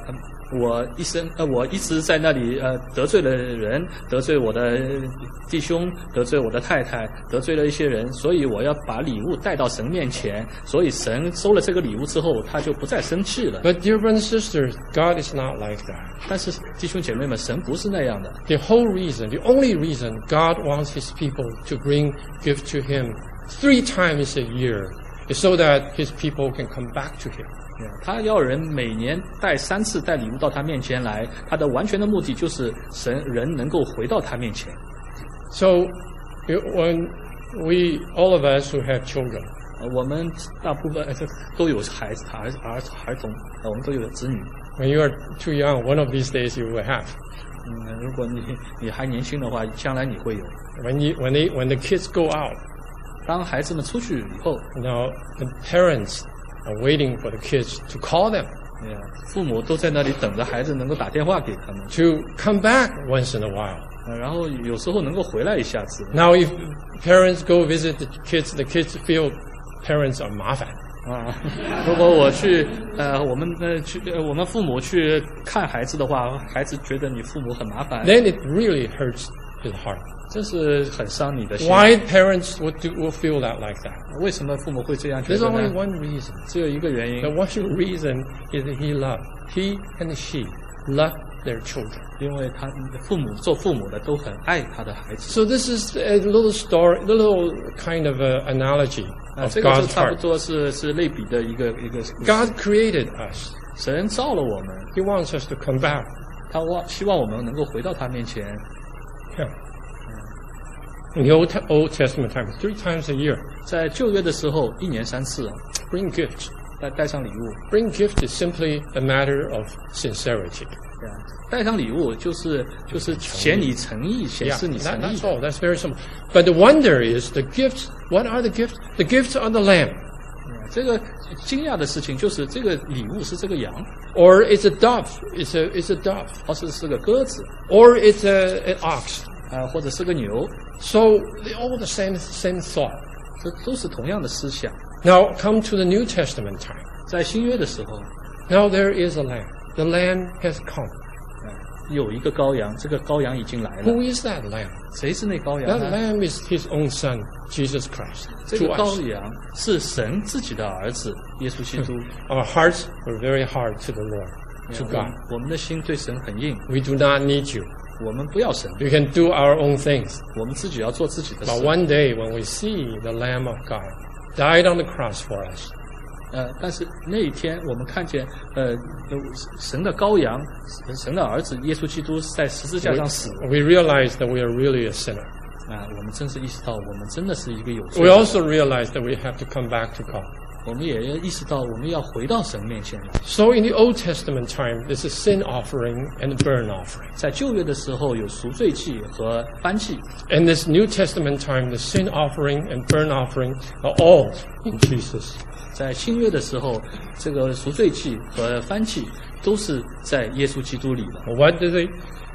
[SPEAKER 2] 我一生呃，我一直在那里呃得罪了人，得罪我的弟兄，得罪我的太太，得罪了一些人，所以我要把礼物带到神面前。所以神收了这个礼物之后，他就不再生气了。
[SPEAKER 1] But dear brothers and sisters, God is not like that.
[SPEAKER 2] 但是弟兄姐妹们，神不是那样的。
[SPEAKER 1] The whole reason, the only reason God wants His people to bring gifts to Him three times a year is so that His people can come back to Him.
[SPEAKER 2] 他要人每年带三次带礼物到他面前来，他的完全的目的就是神人能够回到他面前。
[SPEAKER 1] So when we, all of us who have children,
[SPEAKER 2] 呃我们大部分呃都有孩子、儿儿儿童，呃我们都有子女。
[SPEAKER 1] when you are too young, one of these days you will have.
[SPEAKER 2] 嗯，如果你你还年轻的话，将来你会有。
[SPEAKER 1] When you, when they, when the kids go out,
[SPEAKER 2] 当孩子们出去以后，
[SPEAKER 1] now the parents are waiting for the kids to call them,
[SPEAKER 2] 哎呀，父母都在那里等着孩子能够打电话给他们，
[SPEAKER 1] to come back once in a while.
[SPEAKER 2] 呃然后有时候能够回来一下子。
[SPEAKER 1] Now if parents go visit the kids, the kids feel parents are 麻烦.
[SPEAKER 2] 啊，如果我去呃，我们呃去呃我们父母去看孩子的话，孩子觉得你父母很麻烦，
[SPEAKER 1] Then it really hurts his heart.
[SPEAKER 2] 这是很伤你的心。
[SPEAKER 1] Why parents would, do, will feel that like that?
[SPEAKER 2] 为什么父母会这样觉
[SPEAKER 1] There's
[SPEAKER 2] 得
[SPEAKER 1] only
[SPEAKER 2] 呢？
[SPEAKER 1] one reason.
[SPEAKER 2] 只有一个原因
[SPEAKER 1] The，one reason is that he loved, he and she loved their children.
[SPEAKER 2] 因为他父母做父母的都很爱他的孩子。
[SPEAKER 1] So this is a little story, a little kind of a analogy
[SPEAKER 2] 啊，
[SPEAKER 1] of
[SPEAKER 2] 这个就
[SPEAKER 1] God's
[SPEAKER 2] 差不
[SPEAKER 1] heart.
[SPEAKER 2] 多是是类比的一个一个。
[SPEAKER 1] God created us.
[SPEAKER 2] 神造了我们，
[SPEAKER 1] He wants us to come back.
[SPEAKER 2] 他望希望我们能够回到他面前。
[SPEAKER 1] Yeah. In the Old, Old Testament time, three times a year,
[SPEAKER 2] 在旧约的时候，一年三次，
[SPEAKER 1] bring gifts.
[SPEAKER 2] 带带上礼物。
[SPEAKER 1] Bring gifts is simply a matter of sincerity.
[SPEAKER 2] 对啊，带上礼物就是就是显你诚意，显
[SPEAKER 1] Yeah,
[SPEAKER 2] 示你
[SPEAKER 1] that,
[SPEAKER 2] 诚意
[SPEAKER 1] that's。all. That's very simple. But the wonder is the gifts. What are the gifts? The gifts are the lamb,
[SPEAKER 2] 这个惊讶的事情就是这个礼物是这个羊，
[SPEAKER 1] or it's a dove. It's a it's a dove,
[SPEAKER 2] 或是是个鸽子，
[SPEAKER 1] or it's a, an ox.
[SPEAKER 2] 啊、或者是个牛，
[SPEAKER 1] So they all the same same thought.
[SPEAKER 2] 这都是同样的思想。
[SPEAKER 1] Now come to the New Testament time.
[SPEAKER 2] 在新约的时候，
[SPEAKER 1] Now there is a lamb. The lamb has come.
[SPEAKER 2] 有一个羔羊，这个羔羊已经来了。
[SPEAKER 1] Who is that lamb?
[SPEAKER 2] 谁是那羔
[SPEAKER 1] That
[SPEAKER 2] 羊呢？
[SPEAKER 1] lamb is His own Son, Jesus Christ,
[SPEAKER 2] 这
[SPEAKER 1] to
[SPEAKER 2] 个
[SPEAKER 1] us.
[SPEAKER 2] 羔羊是神自己的儿子耶稣基督。
[SPEAKER 1] Our hearts are very hard to the Lord, to
[SPEAKER 2] 我
[SPEAKER 1] God.
[SPEAKER 2] 们我们的心对神很硬，
[SPEAKER 1] We do not need you.
[SPEAKER 2] 我们不要神，
[SPEAKER 1] We can do our own things.
[SPEAKER 2] 我们自己要做自己的
[SPEAKER 1] But
[SPEAKER 2] 事。
[SPEAKER 1] one day when we see the Lamb of God died on the cross for us,
[SPEAKER 2] 呃，但是那一天我们看见，呃，神的羔羊，神的儿子耶稣基督在十字架上死，
[SPEAKER 1] we realize that we are really a sinner.
[SPEAKER 2] 啊，我们真是意识到我们真的是一个有罪
[SPEAKER 1] We
[SPEAKER 2] 的人。
[SPEAKER 1] also realize that we have to come back to God.
[SPEAKER 2] 我们也要意识到我们要回到神面前来。
[SPEAKER 1] So in the Old Testament time, this is sin offering and burnt offering.
[SPEAKER 2] 在旧约的时候有赎罪祭和燔祭，
[SPEAKER 1] In this New Testament time, the sin offering and burnt offering are all in Jesus.
[SPEAKER 2] 在新约的时候，这个赎罪祭和燔祭都是在耶稣基督里的。
[SPEAKER 1] What does it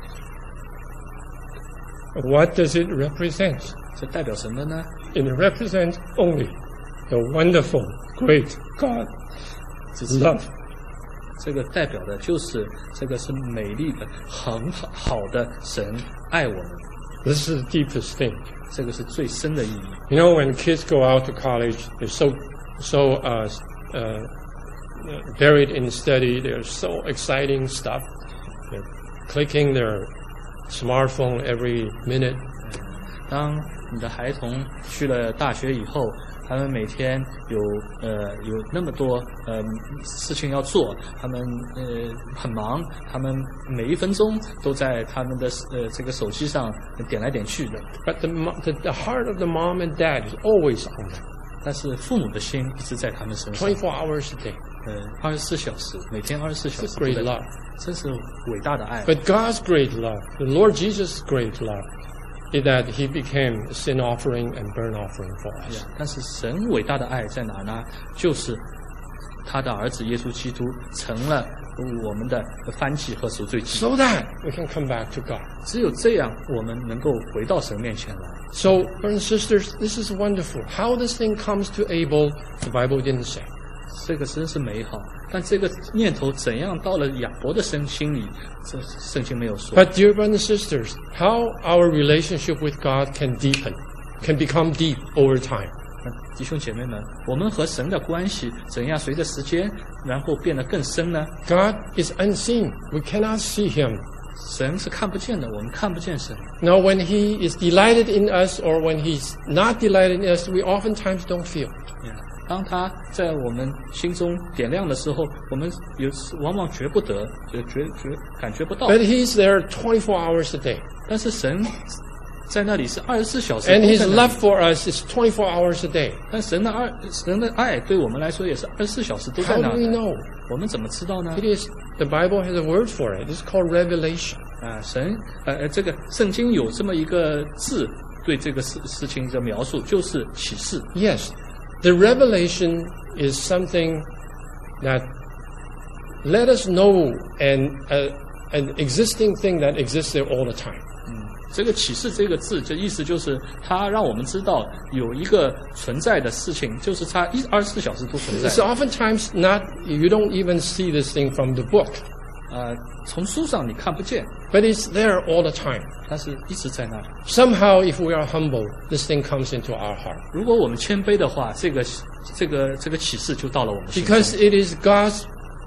[SPEAKER 1] What does it represent?
[SPEAKER 2] 这代表什么呢？
[SPEAKER 1] It represents only the wonderful, great God
[SPEAKER 2] 只是
[SPEAKER 1] love.
[SPEAKER 2] 这个代表的就是这个是美丽的、很好好的神爱我们，
[SPEAKER 1] This is the deepest thing.
[SPEAKER 2] 这个是最深的意义。
[SPEAKER 1] You know, when kids go out to college, they're so so uh, uh, buried in study. They're so exciting stuff. They're clicking their smartphone every minute.
[SPEAKER 2] 当你的孩童去了大学以后，他们每天有呃有那么多呃事情要做，他们呃很忙，他们每一分钟都在他们的呃这个手机上点来点去的。
[SPEAKER 1] But the, mo- the the heart of the mom and dad is always on them,
[SPEAKER 2] 但是父母的心一直在他们身上，
[SPEAKER 1] twenty-four hours a day.
[SPEAKER 2] 呃，二十四小时，每天二十四小
[SPEAKER 1] It's
[SPEAKER 2] 时
[SPEAKER 1] a great
[SPEAKER 2] 都在
[SPEAKER 1] love.
[SPEAKER 2] 真是伟大的爱。
[SPEAKER 1] But God's great love, the Lord Jesus' great love, is that He became a sin offering and burnt offering for us.
[SPEAKER 2] 但是神伟大的爱在哪呢？就是他的儿子耶稣基督成了我们的燔祭和赎罪祭。
[SPEAKER 1] So that we can come back to God.
[SPEAKER 2] 只有这样，我们能够回到神面前来。
[SPEAKER 1] So, brothers and sisters, this is wonderful. How this thing comes to Abel, the Bible didn't say.
[SPEAKER 2] 这个真是美好，但这个念头怎样到了亚伯的身心里，这圣经没有说。
[SPEAKER 1] But dear brothers and sisters, how our relationship with God can deepen, can become deep over time.
[SPEAKER 2] 弟兄姐妹们，我们和神的关系怎样随着时间，然后变得更深呢？
[SPEAKER 1] God is unseen. We cannot see him.
[SPEAKER 2] 神是看不见的，我们看不见神。
[SPEAKER 1] Now, when he is delighted in us or when he's not delighted in us, we oftentimes don't feel.
[SPEAKER 2] 当他在我们心中点亮的时候，我们有时往往觉不得，就觉觉感觉不到。
[SPEAKER 1] But he's there twenty-four hours a day.
[SPEAKER 2] 但是神在那里是二十四小时。
[SPEAKER 1] And
[SPEAKER 2] 都
[SPEAKER 1] his
[SPEAKER 2] 在那里
[SPEAKER 1] love for us is twenty-four hours a day.
[SPEAKER 2] 但神的爱，神的爱对我们来说也是二十四小时都在
[SPEAKER 1] How
[SPEAKER 2] 那
[SPEAKER 1] do we
[SPEAKER 2] 里。
[SPEAKER 1] know?
[SPEAKER 2] 我们怎么知道呢？
[SPEAKER 1] It is, the Bible has a word for it. It's called revelation.
[SPEAKER 2] 啊，神呃呃，这个圣经有这么一个字对这个事事情的描述，就是启示。
[SPEAKER 1] Yes, the revelation is something that let us know an, uh, an existing thing that exists there all the time.
[SPEAKER 2] 这个启示这个字，这意思就是它让我们知道有一个存在的事情，就是它一二十四小时都存在。
[SPEAKER 1] It's oftentimes not, you don't even see this thing from the book,
[SPEAKER 2] 呃，从书上你看不见，
[SPEAKER 1] but it's there all the time.
[SPEAKER 2] 但是一直在那里。
[SPEAKER 1] Somehow, if we are humble, this thing comes into our heart.
[SPEAKER 2] 如果我们谦卑的话，这个这个这个启示就到了我们心中。
[SPEAKER 1] Because it is God's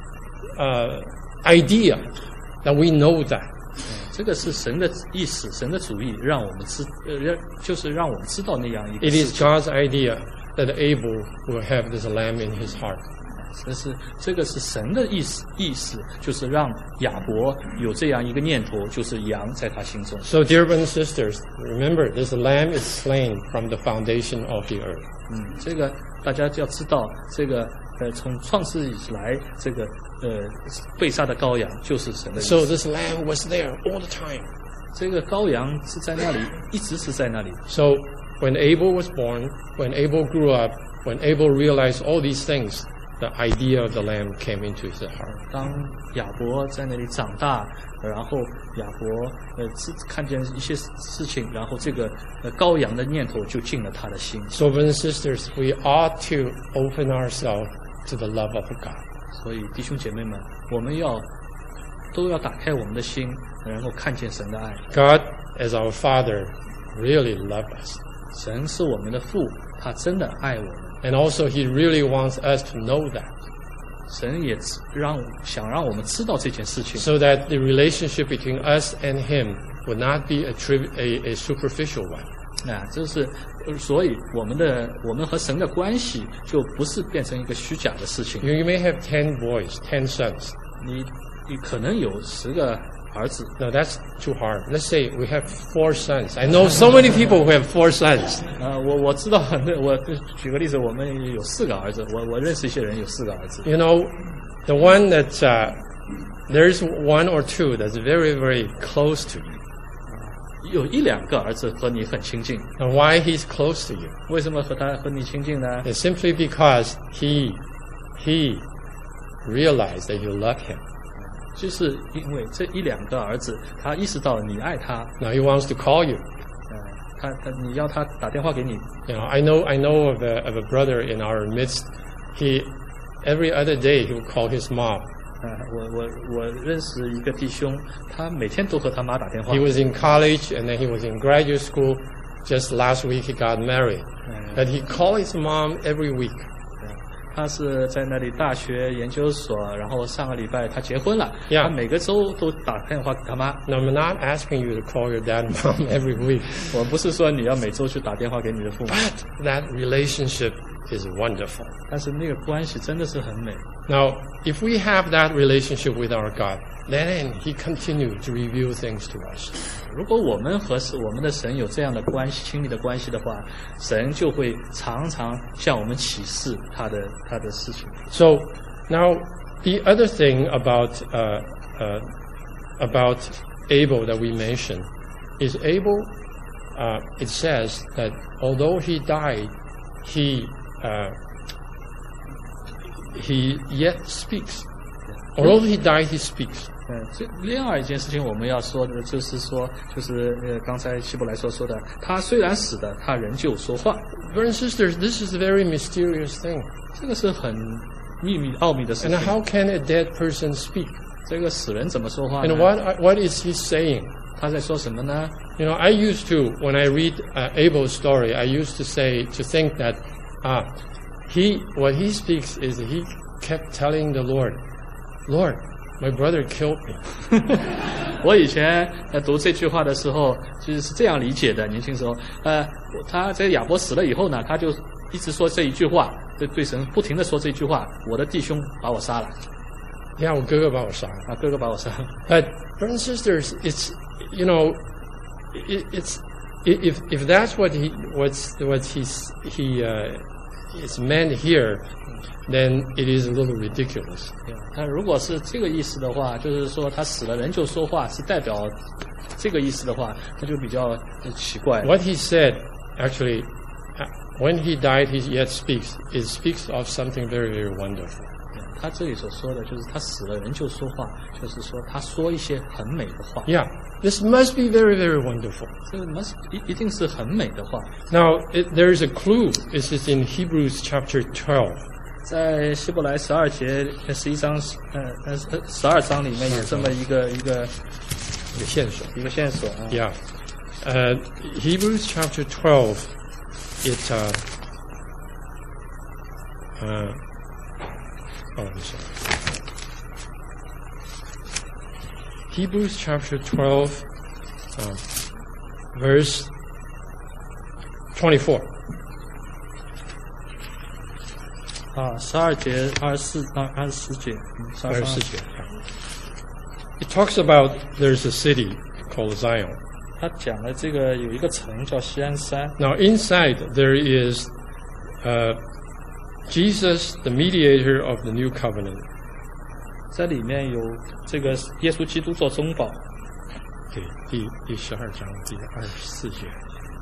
[SPEAKER 1] uh, idea that we know that.
[SPEAKER 2] 这个是神的意思，神的主意，让我们知，呃，让就是让我们知道那样一个
[SPEAKER 1] It
[SPEAKER 2] 事
[SPEAKER 1] is
[SPEAKER 2] 情。
[SPEAKER 1] God's idea that Abel will have this lamb in his heart.
[SPEAKER 2] 这是这个是神的意思，意思就是让亚伯有这样一个念头，就是羊在他心中。
[SPEAKER 1] So, dear brothers and sisters, remember this lamb is slain from the foundation of the earth.
[SPEAKER 2] 嗯，这个大家就要知道，这个呃，从创世以来，这个呃被杀的羔羊就是神的意
[SPEAKER 1] So
[SPEAKER 2] 思。
[SPEAKER 1] this lamb was there all the time.
[SPEAKER 2] 这个羔羊是在那里，一直是在那里。
[SPEAKER 1] So when Abel was born, when Abel grew up, when Abel realized all these things, the idea of the lamb came into his heart.
[SPEAKER 2] 当亚伯在那里长大，然后亚伯呃知看见一些事情，然后这个呃羔羊的念头就进了他的心。
[SPEAKER 1] So, brothers and sisters, we ought to open ourselves to the love of God.
[SPEAKER 2] 所以弟兄姐妹们，我们要都要打开我们的心，然后看见神的爱。
[SPEAKER 1] God, as our Father, really loves us.
[SPEAKER 2] 神是我们的父，他真的爱我们。
[SPEAKER 1] And also, He really wants us to know that,
[SPEAKER 2] 神也让想让我们知道这件事情，
[SPEAKER 1] so that the relationship between us and Him would not be a, triv- a, a superficial one.
[SPEAKER 2] 啊，就是呃所以我们的我们和神的关系就不是变成一个虚假的事情。
[SPEAKER 1] You, you may have ten boys, ten sons.
[SPEAKER 2] 你你可能有十个儿子，
[SPEAKER 1] No, that's too hard. Let's say we have four sons. I know so many people who have four sons.
[SPEAKER 2] 啊，我我知道，那我举个例子，我们有四个儿子，我我认识一些人有四个儿子。
[SPEAKER 1] You know, the one that uh, there's one or two that's very, very close to you.
[SPEAKER 2] 有一两个儿子和你很亲近，
[SPEAKER 1] And why he's close to you?
[SPEAKER 2] 为什么和他和你亲近呢？
[SPEAKER 1] It's simply because he he realized that you love him.
[SPEAKER 2] 就是因为这一两个儿子，他意识到你爱他，
[SPEAKER 1] Now he wants to call you.
[SPEAKER 2] 呃，他他你要他打电话给你，
[SPEAKER 1] You know, I know I know of a of a brother in our midst. He every other day he would call his mom.
[SPEAKER 2] 啊、我我我认识一个弟兄，他每天都和他妈打电话
[SPEAKER 1] He。was in college and then he was in graduate school. Just last week he got married. But he called his mom every week.
[SPEAKER 2] 他是在那里大学研究所，然后上个礼拜他结婚了，
[SPEAKER 1] Yeah.
[SPEAKER 2] 他每个周都打电话给他妈。
[SPEAKER 1] Now I'm not asking you to call your dad and mom every week.
[SPEAKER 2] 我不是说你要每周去打电话给你的父母，
[SPEAKER 1] But that relationship is wonderful.
[SPEAKER 2] 但是那个关系真的是很美。
[SPEAKER 1] Now, if we have that relationship with our God, then He continues to reveal things to us.
[SPEAKER 2] 如果我们和我们的神有这样的关系、亲密的关系的话，神就会常常向我们启示他的他的事情。
[SPEAKER 1] So, now the other thing about uh, uh, about Abel that we mentioned is Abel. Uh, it says that although he died, he uh, he yet speaks. Although he died, he speaks.
[SPEAKER 2] 嗯，这另外一件事情我们要说的就是说，就是呃，刚才希伯来所说的，他虽然死的，他仍旧说话，
[SPEAKER 1] Brothers and sisters, this is a very mysterious thing.
[SPEAKER 2] 这个是很秘密奥秘的事
[SPEAKER 1] And
[SPEAKER 2] 情。
[SPEAKER 1] how can a dead person speak?
[SPEAKER 2] 这个死人怎么说话
[SPEAKER 1] And
[SPEAKER 2] 呢？
[SPEAKER 1] what what is he saying?
[SPEAKER 2] 他在说什么呢？
[SPEAKER 1] You know, I used to, when I read uh, Abel's story, I used to say, to think that, ah, he, what he speaks is he kept telling the Lord, Lord, my brother killed me.
[SPEAKER 2] 我以前呃读这句话的时候，就是是这样理解的。年轻时候，呃，他在亚伯死了以后呢，他就一直说这一句话，对对神不停的说这句话：我的弟兄把我杀了，
[SPEAKER 1] Yeah, 我哥哥把我杀了。
[SPEAKER 2] 啊，哥哥把我杀了。
[SPEAKER 1] But brothers and sisters, it's, you know, it, it's, if, if that's what he, what's, what he's, he, uh, is meant here, then it is a little ridiculous.
[SPEAKER 2] 那如果是这个意思的话，就是说他死了人就说话，是代表这个意思的话，那就比较呃奇怪。
[SPEAKER 1] What he said, actually, uh, when he died, he yet speaks. It speaks of something very, very wonderful.
[SPEAKER 2] 他这里所说的就是他死了人就说话，就是说他说一些很美的话。
[SPEAKER 1] Yeah, this must be very, very wonderful.
[SPEAKER 2] 这个 must 一一定是很美的话。
[SPEAKER 1] Now, it, there is a clue. This is in Hebrews chapter twelve.
[SPEAKER 2] 在希伯来十二节十一章呃呃十二章里面有这么一个一个
[SPEAKER 1] 一个线索。
[SPEAKER 2] 一个线索啊。
[SPEAKER 1] Yeah. Uh, Hebrews chapter twelve, it, uh, uh, oh, I'm sorry. Hebrews chapter twelve, uh, verse twenty-four.
[SPEAKER 2] 啊，十二节二十四二二十四节，嗯，十二章
[SPEAKER 1] It talks about there's a city called Zion.
[SPEAKER 2] 他讲了这个有一个城叫锡安山，
[SPEAKER 1] Now inside there is uh, Jesus, the mediator of the new covenant.
[SPEAKER 2] 在里面有这个耶稣基督做中保。
[SPEAKER 1] Okay, 第第十二章第二十四节。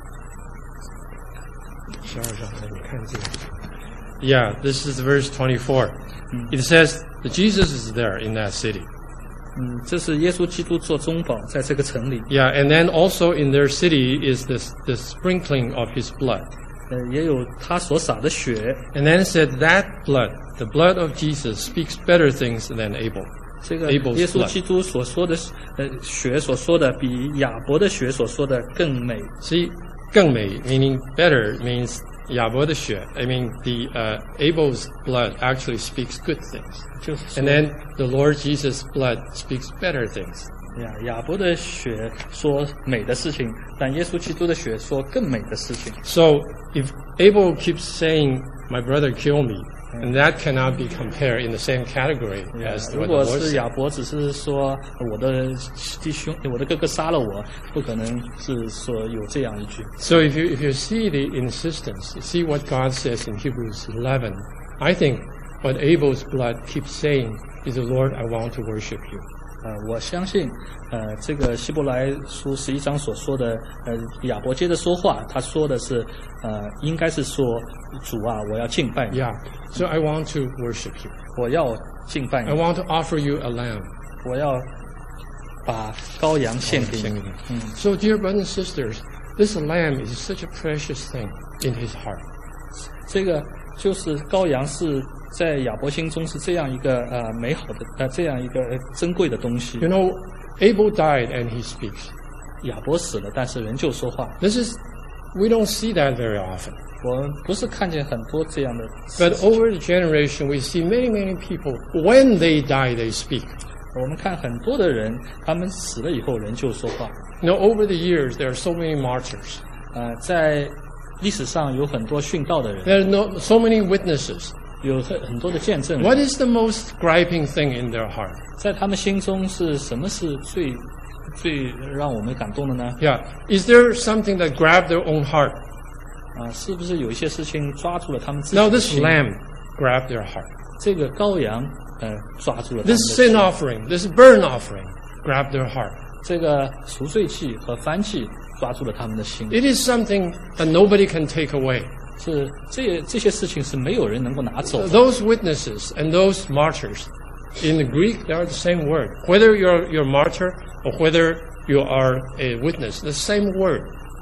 [SPEAKER 1] 十二章，你看这个。Yeah, this is verse twenty-four. It says that Jesus is there in that city.
[SPEAKER 2] 嗯，这是耶稣基督做中保，在这个城里。
[SPEAKER 1] Yeah, and then also in their city is this the sprinkling of his blood.
[SPEAKER 2] 呃，也有他所洒的血。
[SPEAKER 1] And then it said that blood, the blood of Jesus, speaks better things than Abel.
[SPEAKER 2] 这个
[SPEAKER 1] Abel's
[SPEAKER 2] 耶稣
[SPEAKER 1] blood.
[SPEAKER 2] 基督所说的，呃，血所说的比亚伯的血所说的更美。
[SPEAKER 1] See, 更美 meaning better means 亚伯的血. I mean the uh, Abel's blood actually speaks good things.
[SPEAKER 2] 就是说
[SPEAKER 1] And then the Lord Jesus' blood speaks better things.
[SPEAKER 2] 亚亚伯的血说美的事情，但耶稣基督的血说更美的事情。
[SPEAKER 1] So if Abel keeps saying, "My brother killed me," and that cannot be compared in the same category as
[SPEAKER 2] 如
[SPEAKER 1] what the
[SPEAKER 2] 果
[SPEAKER 1] Lord
[SPEAKER 2] 是
[SPEAKER 1] said.
[SPEAKER 2] 亚伯只是说我的弟兄、我的哥哥杀了我，不可能是说有这样一句。
[SPEAKER 1] So if you if you see the insistence, you see what God says in Hebrews eleven, I think what Abel's blood keeps saying is, "The Lord, I want to worship you."
[SPEAKER 2] 呃，我相信，呃，这个希伯来书十一章所说的，呃，亚伯接着说话，他说的是，呃，应该是说，主啊，我要敬拜你，
[SPEAKER 1] Yeah. So I want to worship you.
[SPEAKER 2] 我要敬拜
[SPEAKER 1] I
[SPEAKER 2] 你，
[SPEAKER 1] want to offer you a lamb.
[SPEAKER 2] 我要把羔羊献给你。嗯，
[SPEAKER 1] So dear brothers and sisters, this lamb is such a precious thing in his heart.
[SPEAKER 2] 这个就是羔羊是在亚伯心中是这样一个呃美好的呃这样一个呃珍贵的东西
[SPEAKER 1] You。know, Abel died and he speaks.
[SPEAKER 2] 亚伯死了，但是仍旧说话。
[SPEAKER 1] This is, we don't see that very often.
[SPEAKER 2] 我们不是看见很多这样的事
[SPEAKER 1] But
[SPEAKER 2] 情，
[SPEAKER 1] over the generation, we see many, many people, when they die, they speak.
[SPEAKER 2] 我们看很多的人，他们死了以后仍旧说话。
[SPEAKER 1] You know, over the years, there are so many martyrs.
[SPEAKER 2] 呃，在历史上有很多殉道的人，
[SPEAKER 1] There are no, so many witnesses.
[SPEAKER 2] 有很很多的见证人。
[SPEAKER 1] What is the most griping thing in their heart?
[SPEAKER 2] 在他们心中是什么是最最让我们感动的呢？
[SPEAKER 1] Yeah. Is there something that grabbed their own heart?
[SPEAKER 2] 啊，是不是有一些事情抓住了他们自己
[SPEAKER 1] Now
[SPEAKER 2] 的
[SPEAKER 1] this
[SPEAKER 2] 心？
[SPEAKER 1] lamb grabbed their heart.
[SPEAKER 2] 这个羔羊，呃，抓住了他们
[SPEAKER 1] This
[SPEAKER 2] 的
[SPEAKER 1] sin
[SPEAKER 2] 心。
[SPEAKER 1] offering, this burnt offering grabbed their heart.
[SPEAKER 2] 这个赎罪祭和燔祭抓住了他们的心。
[SPEAKER 1] It is something that nobody can take away.
[SPEAKER 2] 是这这些事情是没有人能够拿走的。
[SPEAKER 1] Those witnesses and those martyrs, in the Greek, they are the same word. Whether you're you're a martyr or whether you are a witness, the same word.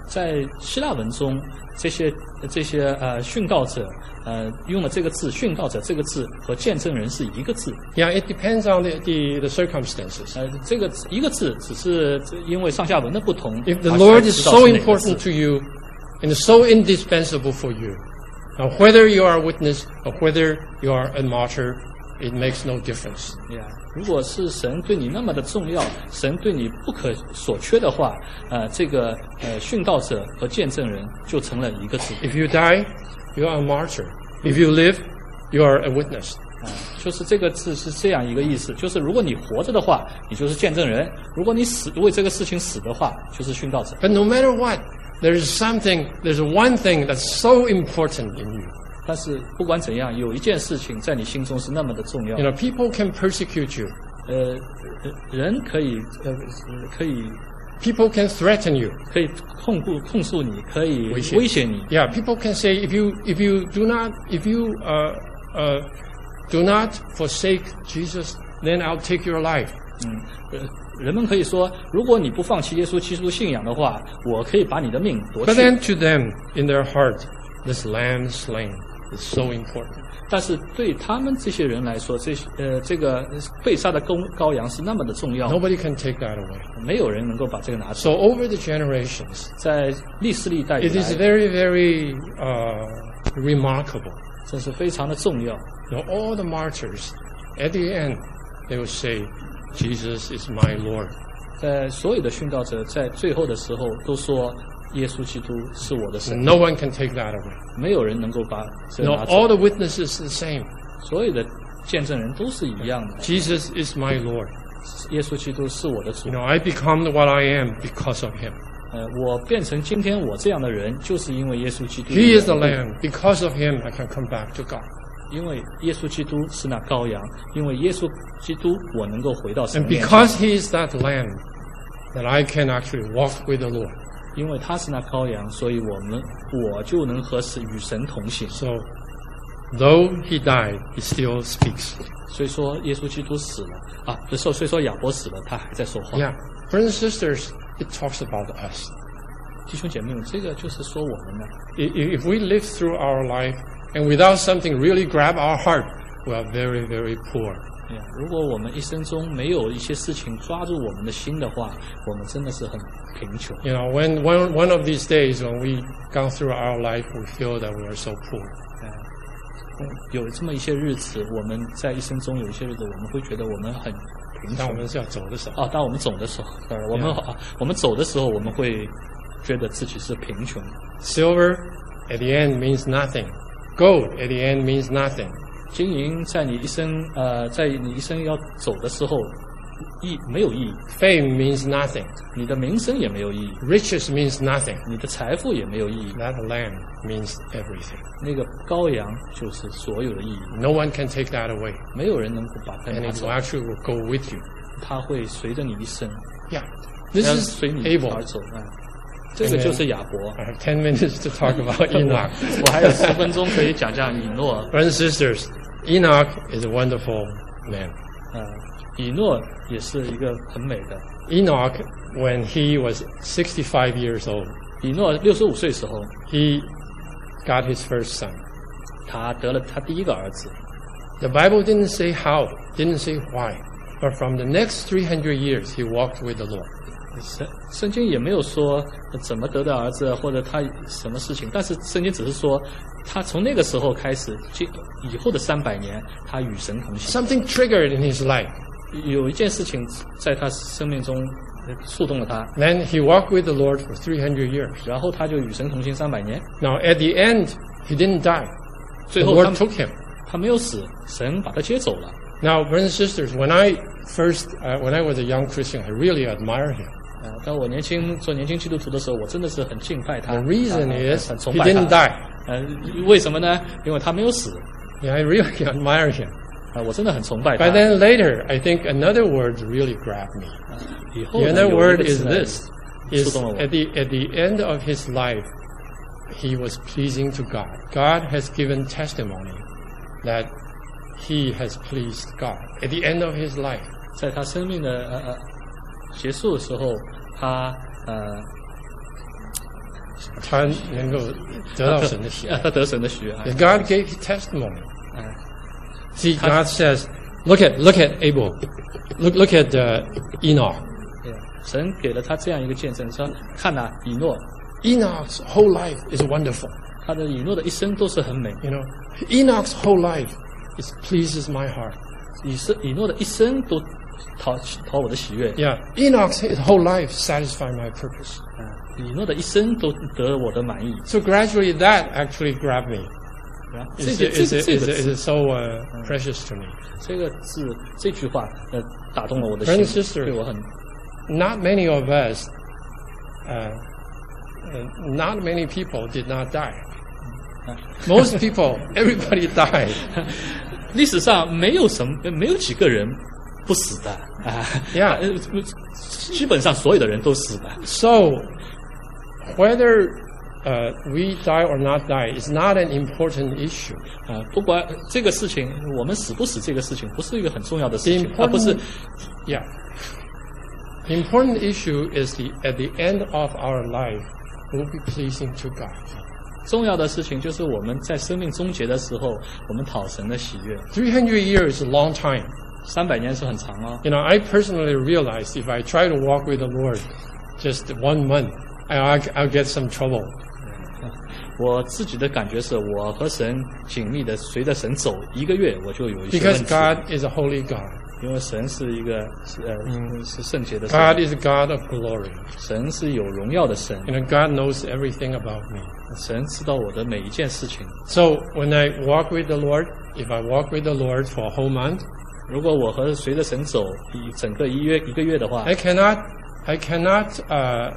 [SPEAKER 2] 在希腊文中，这些这些呃殉道者，呃用了这个字殉道者这个字和见证人是一个字。
[SPEAKER 1] Yeah, it depends on the the, the circumstances.
[SPEAKER 2] 呃，这个一个字只是因为上下文的不同。
[SPEAKER 1] If the Lord is so important to you and so indispensable for you, now whether you are a witness or whether you are a martyr, it makes no difference.
[SPEAKER 2] Yeah. 如果是神对你那么的重要，神对你不可所缺的话，呃，这个呃殉道者和见证人就成了一个字。
[SPEAKER 1] If you die, you are a martyr. If you live, you are a witness.
[SPEAKER 2] 啊，就是这个字是这样一个意思，就是如果你活着的话，你就是见证人；如果你死为这个事情死的话，就是殉道者。
[SPEAKER 1] But no matter what, there is something, there's one thing that's so important in you.
[SPEAKER 2] 但是不管怎样，有一件事情在你心中是那么的重要。
[SPEAKER 1] You know, people can persecute you.
[SPEAKER 2] 呃，人可以呃可以
[SPEAKER 1] People can threaten you.
[SPEAKER 2] 可以控诉控诉你，可以
[SPEAKER 1] 威胁
[SPEAKER 2] 威胁你。
[SPEAKER 1] Yeah, people can say if you if you do not if you uh uh do not forsake Jesus, then I'll take your life.
[SPEAKER 2] 嗯，呃，人们可以说，如果你不放弃耶稣基督信仰的话，我可以把你的命夺
[SPEAKER 1] But
[SPEAKER 2] 去。
[SPEAKER 1] then to them, in their heart, this lamb slain is so important.
[SPEAKER 2] 但是对他们这些人来说，这呃这个被杀的公羔羊是那么的重要，
[SPEAKER 1] Nobody can take that away.
[SPEAKER 2] 没有人能够把这个拿
[SPEAKER 1] So
[SPEAKER 2] 走。
[SPEAKER 1] over the generations,
[SPEAKER 2] 在历史历代以
[SPEAKER 1] it is
[SPEAKER 2] 来，
[SPEAKER 1] very, very uh, remarkable.
[SPEAKER 2] 这是非常的重要。
[SPEAKER 1] You know, all the martyrs, at the end, they will say, Jesus is my Lord.
[SPEAKER 2] 在所有的殉道者在最后的时候都说，耶稣基督是我的神，
[SPEAKER 1] No one can take that away.
[SPEAKER 2] 没有人能够把这
[SPEAKER 1] You
[SPEAKER 2] 个
[SPEAKER 1] know,
[SPEAKER 2] 拿
[SPEAKER 1] all
[SPEAKER 2] 走。
[SPEAKER 1] the witnesses are the same.
[SPEAKER 2] 所有的见证人都是一样的，
[SPEAKER 1] Jesus is my Lord.
[SPEAKER 2] 耶稣基督是我的主
[SPEAKER 1] You。know, I become what I am because of him.
[SPEAKER 2] 呃，我变成今天我这样的人，就是因为耶稣基督。
[SPEAKER 1] He is the Lamb. Because of him, I can come back to God.
[SPEAKER 2] 因为耶稣基督是那羔羊，因为耶稣基督，我能够回到神
[SPEAKER 1] And
[SPEAKER 2] 面前。
[SPEAKER 1] because he is that Lamb, that I can actually walk with the Lord.
[SPEAKER 2] 因为他是那羔羊，所以我们我就能和神与神同行。
[SPEAKER 1] So, though he died, he still speaks.
[SPEAKER 2] 所以说，耶稣基督死了啊，不是说，所以说亚伯死了，他还在说话。
[SPEAKER 1] Yeah. Brothers and sisters, it talks about us.
[SPEAKER 2] 弟兄姐妹们，这个就是说我们呢，
[SPEAKER 1] I- If we live through our life and without something really grab our heart, we are very, very poor.
[SPEAKER 2] 哎呀如果我们一生中没有一些事情抓住我们的心的话，我们真的是很贫穷。
[SPEAKER 1] You know, when one, one of these days when we go through our life, we feel that we are so poor.
[SPEAKER 2] 哎嗯有这么一些日子，我们在一生中有一些日子，我们会觉得我们很贫穷。
[SPEAKER 1] 当我们是要走的时候，
[SPEAKER 2] 啊，当我们走的时候，呃，我们
[SPEAKER 1] Yeah.
[SPEAKER 2] 啊，我们走的时候，我们会觉得自己是贫穷。
[SPEAKER 1] Silver at the end means nothing. Gold at the end means nothing.
[SPEAKER 2] 金银在你一生呃，在你一生要走的时候，意没有意义，
[SPEAKER 1] Fame means nothing.
[SPEAKER 2] 你的名声也没有意义，
[SPEAKER 1] Riches means nothing.
[SPEAKER 2] 你的财富也没有意义。
[SPEAKER 1] That lamb means everything.
[SPEAKER 2] 那个羔羊就是所有的意义，
[SPEAKER 1] No one can take that away.
[SPEAKER 2] 没有人能够把它
[SPEAKER 1] And
[SPEAKER 2] 拿
[SPEAKER 1] it
[SPEAKER 2] 走
[SPEAKER 1] will，actually will go with you.
[SPEAKER 2] 它会随着你一生，
[SPEAKER 1] Yeah. This
[SPEAKER 2] 它
[SPEAKER 1] is
[SPEAKER 2] 随你
[SPEAKER 1] Abel.
[SPEAKER 2] 而走。哎，这个就是亚伯。
[SPEAKER 1] I have ten minutes to talk about Enoch.
[SPEAKER 2] 我还有十分钟可以讲讲以诺。
[SPEAKER 1] Brothers and sisters, Enoch is a wonderful man.
[SPEAKER 2] 呃，以诺也是一个很美的。
[SPEAKER 1] Enoch, when he was sixty-five years old,
[SPEAKER 2] 以诺六十五岁时候，
[SPEAKER 1] he got his first son.
[SPEAKER 2] 他得了他第一个儿子。
[SPEAKER 1] The Bible didn't say how, didn't say why, but from the next three hundred years, he walked with the Lord.
[SPEAKER 2] 圣圣经也没有说怎么得的儿子，或者他什么事情，但是圣经只是说，他从那个时候开始，就以后的三百年，他与神同行。
[SPEAKER 1] Something triggered in his life.
[SPEAKER 2] 有一件事情在他生命中呃触动了他，
[SPEAKER 1] Then he walked with the Lord for three hundred years.
[SPEAKER 2] 然后他就与神同行三百年。
[SPEAKER 1] Now, at the end, he didn't die.
[SPEAKER 2] 最
[SPEAKER 1] The
[SPEAKER 2] 后他
[SPEAKER 1] Lord took him.
[SPEAKER 2] 他没有死，神把他接走了。
[SPEAKER 1] Now, brothers and sisters, when I first, uh, when I was a young Christian, I really admire him.
[SPEAKER 2] 呃，当我年轻做年轻基督徒的时候，我真的是很敬拜他。
[SPEAKER 1] The reason
[SPEAKER 2] 呃
[SPEAKER 1] is
[SPEAKER 2] 很崇
[SPEAKER 1] he
[SPEAKER 2] 拜
[SPEAKER 1] didn't
[SPEAKER 2] 他。
[SPEAKER 1] die.
[SPEAKER 2] 呃，为什么呢？因为他没有死。
[SPEAKER 1] Yeah, I really admire him.
[SPEAKER 2] 啊，我真的很崇拜他。
[SPEAKER 1] But then later, I think another word really grabbed me.
[SPEAKER 2] 以后
[SPEAKER 1] The
[SPEAKER 2] 呢
[SPEAKER 1] other
[SPEAKER 2] 有一
[SPEAKER 1] word
[SPEAKER 2] 个
[SPEAKER 1] is
[SPEAKER 2] 字呢
[SPEAKER 1] this:
[SPEAKER 2] 触
[SPEAKER 1] is
[SPEAKER 2] 动了我
[SPEAKER 1] at the at the end of his life, he was pleasing to God. God has given testimony that he has pleased God. At the end of his life,
[SPEAKER 2] 在他生命的呃呃结束的时候，他呃
[SPEAKER 1] 他能够得到神的喜爱。
[SPEAKER 2] 他得神的喜悦。
[SPEAKER 1] God gave testimony.
[SPEAKER 2] 嗯
[SPEAKER 1] See, God says, look at look at Abel, look look at uh, Enoch.
[SPEAKER 2] 对，神给了他这样一个见证，说看呐、以诺，
[SPEAKER 1] Enoch's whole life is wonderful.
[SPEAKER 2] 他的以诺的一生都是很美，
[SPEAKER 1] You know, Enoch's whole life is pleases my heart.
[SPEAKER 2] 以生以诺的一生都讨讨我的喜悦。
[SPEAKER 1] Yeah, Enoch's his whole life satisfy my purpose.
[SPEAKER 2] 嗯，以诺的一生都得我的满意。
[SPEAKER 1] So gradually, that actually grabbed me.
[SPEAKER 2] 啊，这
[SPEAKER 1] Is
[SPEAKER 2] 个
[SPEAKER 1] it,
[SPEAKER 2] 这
[SPEAKER 1] is
[SPEAKER 2] 个
[SPEAKER 1] it,
[SPEAKER 2] 这
[SPEAKER 1] is
[SPEAKER 2] 个
[SPEAKER 1] it, is
[SPEAKER 2] 字
[SPEAKER 1] it so uh, precious to me?
[SPEAKER 2] 这个字这句话，呃，打动了我的
[SPEAKER 1] Brother
[SPEAKER 2] 心，
[SPEAKER 1] and sister
[SPEAKER 2] 对我很
[SPEAKER 1] Not many of us, uh, uh, not many people did not die. Most people, everybody died.
[SPEAKER 2] 历史上没有什么没有几个人不死的啊
[SPEAKER 1] Yeah.
[SPEAKER 2] 呃基本上所有的人都死的。
[SPEAKER 1] So, whether uh, we die or not die is not an important issue.
[SPEAKER 2] 啊，不管这个事情，我们死不死这个事情，不是一个很重要的事
[SPEAKER 1] The
[SPEAKER 2] 情，而不是
[SPEAKER 1] important, yeah. The important issue is the at the end of our life, will be pleasing to God.
[SPEAKER 2] 重要的事情，就是我们在生命终结的时候，我们讨神的喜悦。
[SPEAKER 1] Three hundred years is a long time.
[SPEAKER 2] 三百年是很长哦。
[SPEAKER 1] You know, I personally realize if I try to walk with the Lord just one month, I, I'll get some trouble.
[SPEAKER 2] 我自己的感觉是，我和神紧密的随着神走一个月，我就有一些
[SPEAKER 1] Because
[SPEAKER 2] 问题。
[SPEAKER 1] God is a holy God.
[SPEAKER 2] 因为神是一个是呃、嗯、是圣洁的神，
[SPEAKER 1] God is a God of glory.
[SPEAKER 2] 神是有荣耀的神，
[SPEAKER 1] You know, God knows everything about me.
[SPEAKER 2] 神知道我的每一件事情。
[SPEAKER 1] So when I walk with the Lord, if I walk with the Lord for a whole month,
[SPEAKER 2] 如果我和随着神走一整个一月一个月的话，
[SPEAKER 1] I cannot, I cannot uh,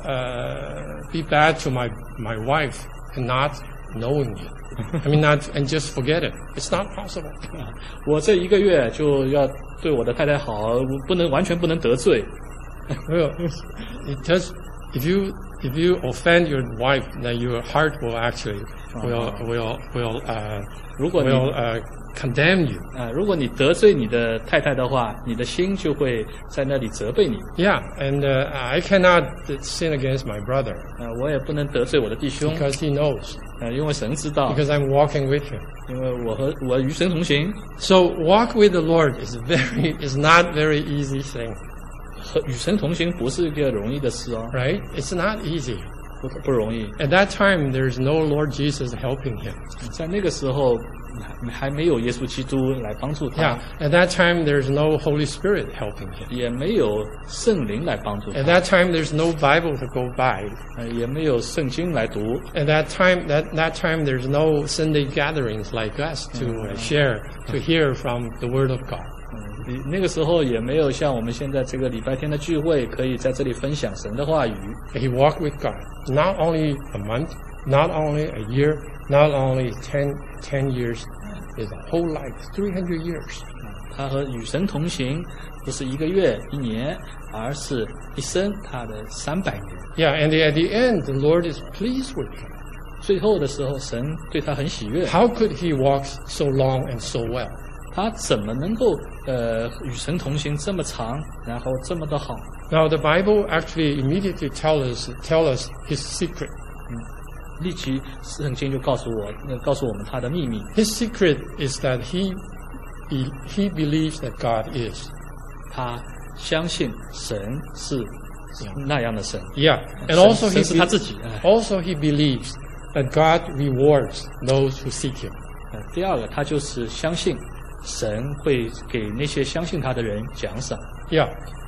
[SPEAKER 1] uh, be bad to my my wife and not knowing it. I mean, not and just forget it. It's not possible.
[SPEAKER 2] 我这一个月就要对我的太太好，我不能完全不能得罪。
[SPEAKER 1] Well, it does. If you if you offend your wife, then your heart will actually will will will uh
[SPEAKER 2] 如果你
[SPEAKER 1] will uh condemn you.
[SPEAKER 2] 啊、如果你得罪你的太太的话，你的心就会在那里责备你。
[SPEAKER 1] Yeah, and uh, I cannot sin against my brother
[SPEAKER 2] 啊、我也不能得罪我的弟兄，
[SPEAKER 1] because he knows,
[SPEAKER 2] 啊、因为神知道，
[SPEAKER 1] because I'm walking with him.
[SPEAKER 2] 因为我和我与神同行，
[SPEAKER 1] So walk with the Lord is very is not very easy thing,
[SPEAKER 2] 和与神同行不是一个容易的事哦，
[SPEAKER 1] right? It's not easy.
[SPEAKER 2] 不不容易。
[SPEAKER 1] At that time, there's no Lord Jesus helping him.
[SPEAKER 2] 在那个时候还还没有耶稣基督来帮助他
[SPEAKER 1] Yeah, at that time, there's no Holy Spirit helping him.
[SPEAKER 2] 也没有圣灵来帮助
[SPEAKER 1] At
[SPEAKER 2] 他，
[SPEAKER 1] that time, there's no Bible to go by.
[SPEAKER 2] 呃也没有圣经来读。
[SPEAKER 1] At that time, that that time, there's no Sunday gatherings like us to uh, share, to hear from the Word of God.
[SPEAKER 2] 嗯，那个时候也没有像我们现在这个礼拜天的聚会，可以在这里分享神的话语。
[SPEAKER 1] He walked with God, not only a month, not only a year, not only ten, ten years, his whole life, three hundred years.
[SPEAKER 2] 他和与神同行，不是一个月、一年，而是一生，他的三百年。
[SPEAKER 1] Yeah, and at the end, the Lord is pleased with him.
[SPEAKER 2] 最后的时候，神对他很喜悦。
[SPEAKER 1] How could he walk so long and so well?
[SPEAKER 2] 他怎么能够呃与神同行这么长，然后这么的好？
[SPEAKER 1] Now, the Bible actually immediately tells us, tell us his secret.
[SPEAKER 2] 立即圣经就告诉我，呃告诉我们他的秘密。
[SPEAKER 1] His secret is that he he, he believes that God is.
[SPEAKER 2] 他相信神是那样的神，
[SPEAKER 1] Yeah, and
[SPEAKER 2] 神
[SPEAKER 1] also
[SPEAKER 2] 神
[SPEAKER 1] he
[SPEAKER 2] 是他自己。哎
[SPEAKER 1] also he believes that God rewards those who seek him.
[SPEAKER 2] 呃第二个，他就是相信神会给那些相信他的人奖赏。
[SPEAKER 1] Yeah.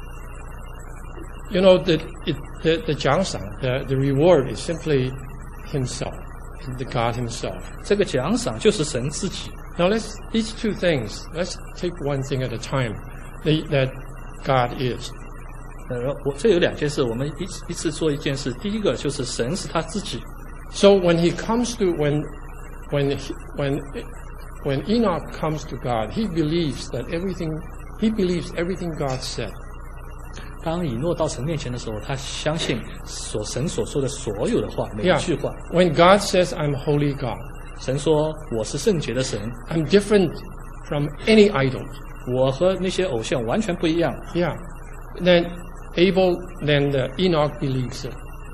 [SPEAKER 1] You know, the it, the the 奖赏, the the reward is simply himself, the God himself.
[SPEAKER 2] 这个奖赏就是神自己。
[SPEAKER 1] Now let's these two things. Let's take one thing at a time. The, that God is.
[SPEAKER 2] 呃，我这有两件事，我们一一次做一件事。第一个就是神是他自己，
[SPEAKER 1] So when he comes to when when he, when when Enoch comes to God, he believes that everything he believes everything God said.
[SPEAKER 2] 当以诺到神面前的时候，他相信所神所说的所有的话，每一
[SPEAKER 1] Yeah.
[SPEAKER 2] 句话。
[SPEAKER 1] When God says, "I'm holy God,"
[SPEAKER 2] 神说我是圣洁的神，
[SPEAKER 1] I'm different from any idol.
[SPEAKER 2] 我和那些偶像完全不一样。
[SPEAKER 1] Yeah. Then Abel, then the Enoch believes it.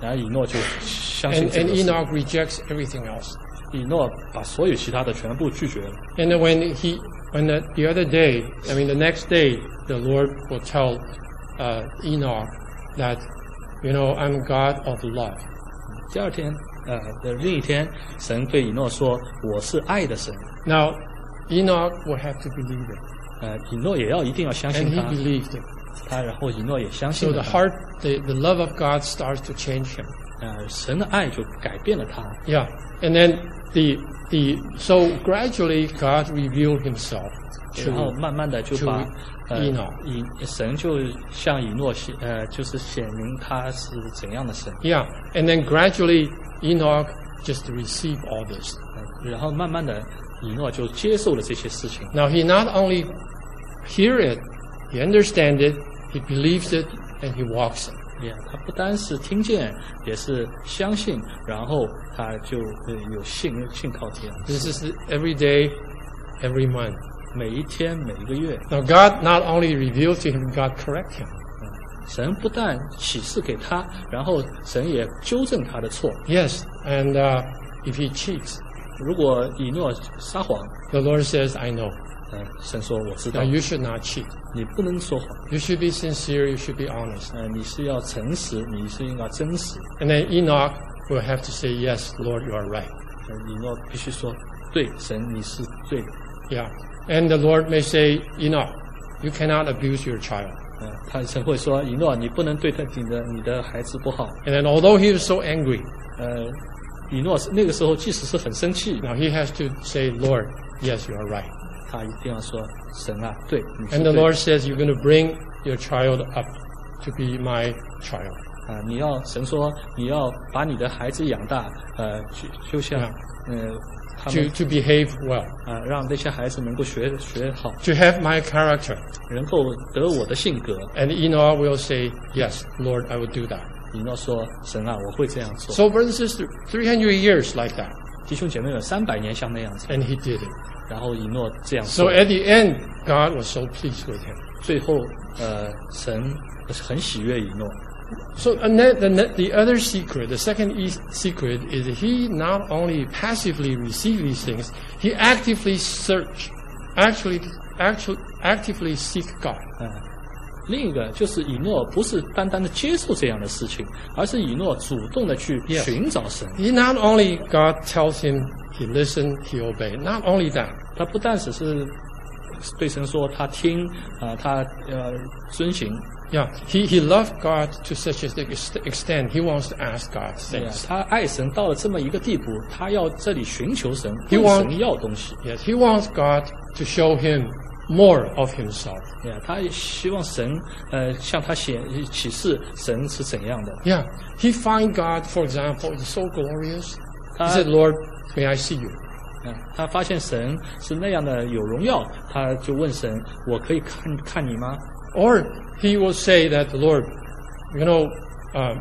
[SPEAKER 2] 然后以诺就相信
[SPEAKER 1] And,
[SPEAKER 2] 这
[SPEAKER 1] and
[SPEAKER 2] 个事。
[SPEAKER 1] Enoch rejects everything else.
[SPEAKER 2] 以诺把所有其他的全部拒绝了。
[SPEAKER 1] And then when he, when the, the other day, I mean the next day, the Lord will tell uh, Enoch that, you know, I'm God of love.
[SPEAKER 2] 第二天，呃，的另一天，神对以诺说：“我是爱的神。
[SPEAKER 1] Now, Enoch will have to believe it. ”
[SPEAKER 2] 呃，以诺也要一定要相
[SPEAKER 1] And
[SPEAKER 2] 信
[SPEAKER 1] he
[SPEAKER 2] 他，
[SPEAKER 1] believed it.
[SPEAKER 2] 他然后以诺也相
[SPEAKER 1] So
[SPEAKER 2] 信
[SPEAKER 1] the
[SPEAKER 2] 了他。
[SPEAKER 1] heart, the, the love of God starts to change him.
[SPEAKER 2] 呃，神的爱就改变了他。
[SPEAKER 1] Yeah. And then the, the, so gradually God revealed himself
[SPEAKER 2] 然后
[SPEAKER 1] to,
[SPEAKER 2] 慢慢的就
[SPEAKER 1] to
[SPEAKER 2] 把呃
[SPEAKER 1] Enoch.
[SPEAKER 2] 以神就向以诺显呃就是显明他是怎样的神。
[SPEAKER 1] Yeah. And then gradually Enoch just received all this.
[SPEAKER 2] 呃然后慢慢的以诺就接受了这些事情。
[SPEAKER 1] Now he not only hear it, he understands it, he believes it, and he walks it.
[SPEAKER 2] 也他不单是听见，也是相信，然后他就呃有信信靠这样。
[SPEAKER 1] This is every day, every month.
[SPEAKER 2] 每一天每一个月，
[SPEAKER 1] Now God not only revealed to him, God correct him.
[SPEAKER 2] 神不但启示给他，然后神也纠正他的错。
[SPEAKER 1] Yes, and uh, if he cheats,
[SPEAKER 2] 如果以诺撒谎，
[SPEAKER 1] the Lord says, I know.
[SPEAKER 2] 呃，神说我知道
[SPEAKER 1] Now，you should not cheat.
[SPEAKER 2] 你不能说谎，
[SPEAKER 1] You should be sincere, you should be honest.
[SPEAKER 2] 呃，你是要诚实，你是应该真实。
[SPEAKER 1] And then Enoch will have to say, yes, Lord, you are right.
[SPEAKER 2] 呃，以诺必须说，对，神你是对的。
[SPEAKER 1] Yeah. And the Lord may say, Enoch, you cannot abuse your child.
[SPEAKER 2] 呃，他神会说，以诺你不能对他你的你的孩子不好。
[SPEAKER 1] And then although he was so angry,
[SPEAKER 2] 呃，以诺是那个时候即使是很生气，
[SPEAKER 1] now he has to say, Lord, yes, you are right.
[SPEAKER 2] 他一定要说，神啊，对，你是
[SPEAKER 1] And
[SPEAKER 2] 对
[SPEAKER 1] the
[SPEAKER 2] 的。
[SPEAKER 1] Lord says, you're going to bring your child up to be my child.
[SPEAKER 2] 啊，你要神说你要把你的孩子养大，呃，就就像
[SPEAKER 1] Yeah.
[SPEAKER 2] 呃他
[SPEAKER 1] To,
[SPEAKER 2] 们
[SPEAKER 1] to behave well,
[SPEAKER 2] 啊，让那些孩子能够学学好，
[SPEAKER 1] to have my character.
[SPEAKER 2] 能够得我的性格。
[SPEAKER 1] And Enoch will say, yes, Lord, I will do that.
[SPEAKER 2] 以诺说，神啊，我会这样做。
[SPEAKER 1] So, brothers and sisters, three hundred years like that.
[SPEAKER 2] 弟兄姐妹们，三百年像那样子，
[SPEAKER 1] And he did it.
[SPEAKER 2] 然后以诺这样
[SPEAKER 1] So
[SPEAKER 2] 做，
[SPEAKER 1] at the end, God was so pleased with him.
[SPEAKER 2] 最后呃，神很喜悦以诺。
[SPEAKER 1] So and then the, ne- the other secret, the second e- secret is that he not only passively received these things, he actively search, actually, actually, actively seek God.
[SPEAKER 2] 嗯，另一个就是以诺不是单单的接受这样的事情，而是以诺主动的去
[SPEAKER 1] Yes.
[SPEAKER 2] 寻找神。
[SPEAKER 1] He not only God tells him, he listened, he obeyed. Not only that,
[SPEAKER 2] 他不但只是对神说他听啊、他呃遵行，
[SPEAKER 1] yeah, he, he loved God to such an ex- extent, he wants to ask God
[SPEAKER 2] 对啊
[SPEAKER 1] things.
[SPEAKER 2] 他爱神到了这么一个地步，他要这里寻求神，
[SPEAKER 1] He
[SPEAKER 2] 问
[SPEAKER 1] want-
[SPEAKER 2] 神要东西。
[SPEAKER 1] Yes, he wants God to show him more of himself.
[SPEAKER 2] 对啊，他也希望神呃向他显启示神是怎样的。
[SPEAKER 1] Yeah, he find God, for example, is so glorious. He
[SPEAKER 2] 他
[SPEAKER 1] said, Lord, may I see you?
[SPEAKER 2] 嗯，他发现神是那样的有荣耀，他就问神：“我可以看看你吗
[SPEAKER 1] Or he will say that, Lord, you know, um,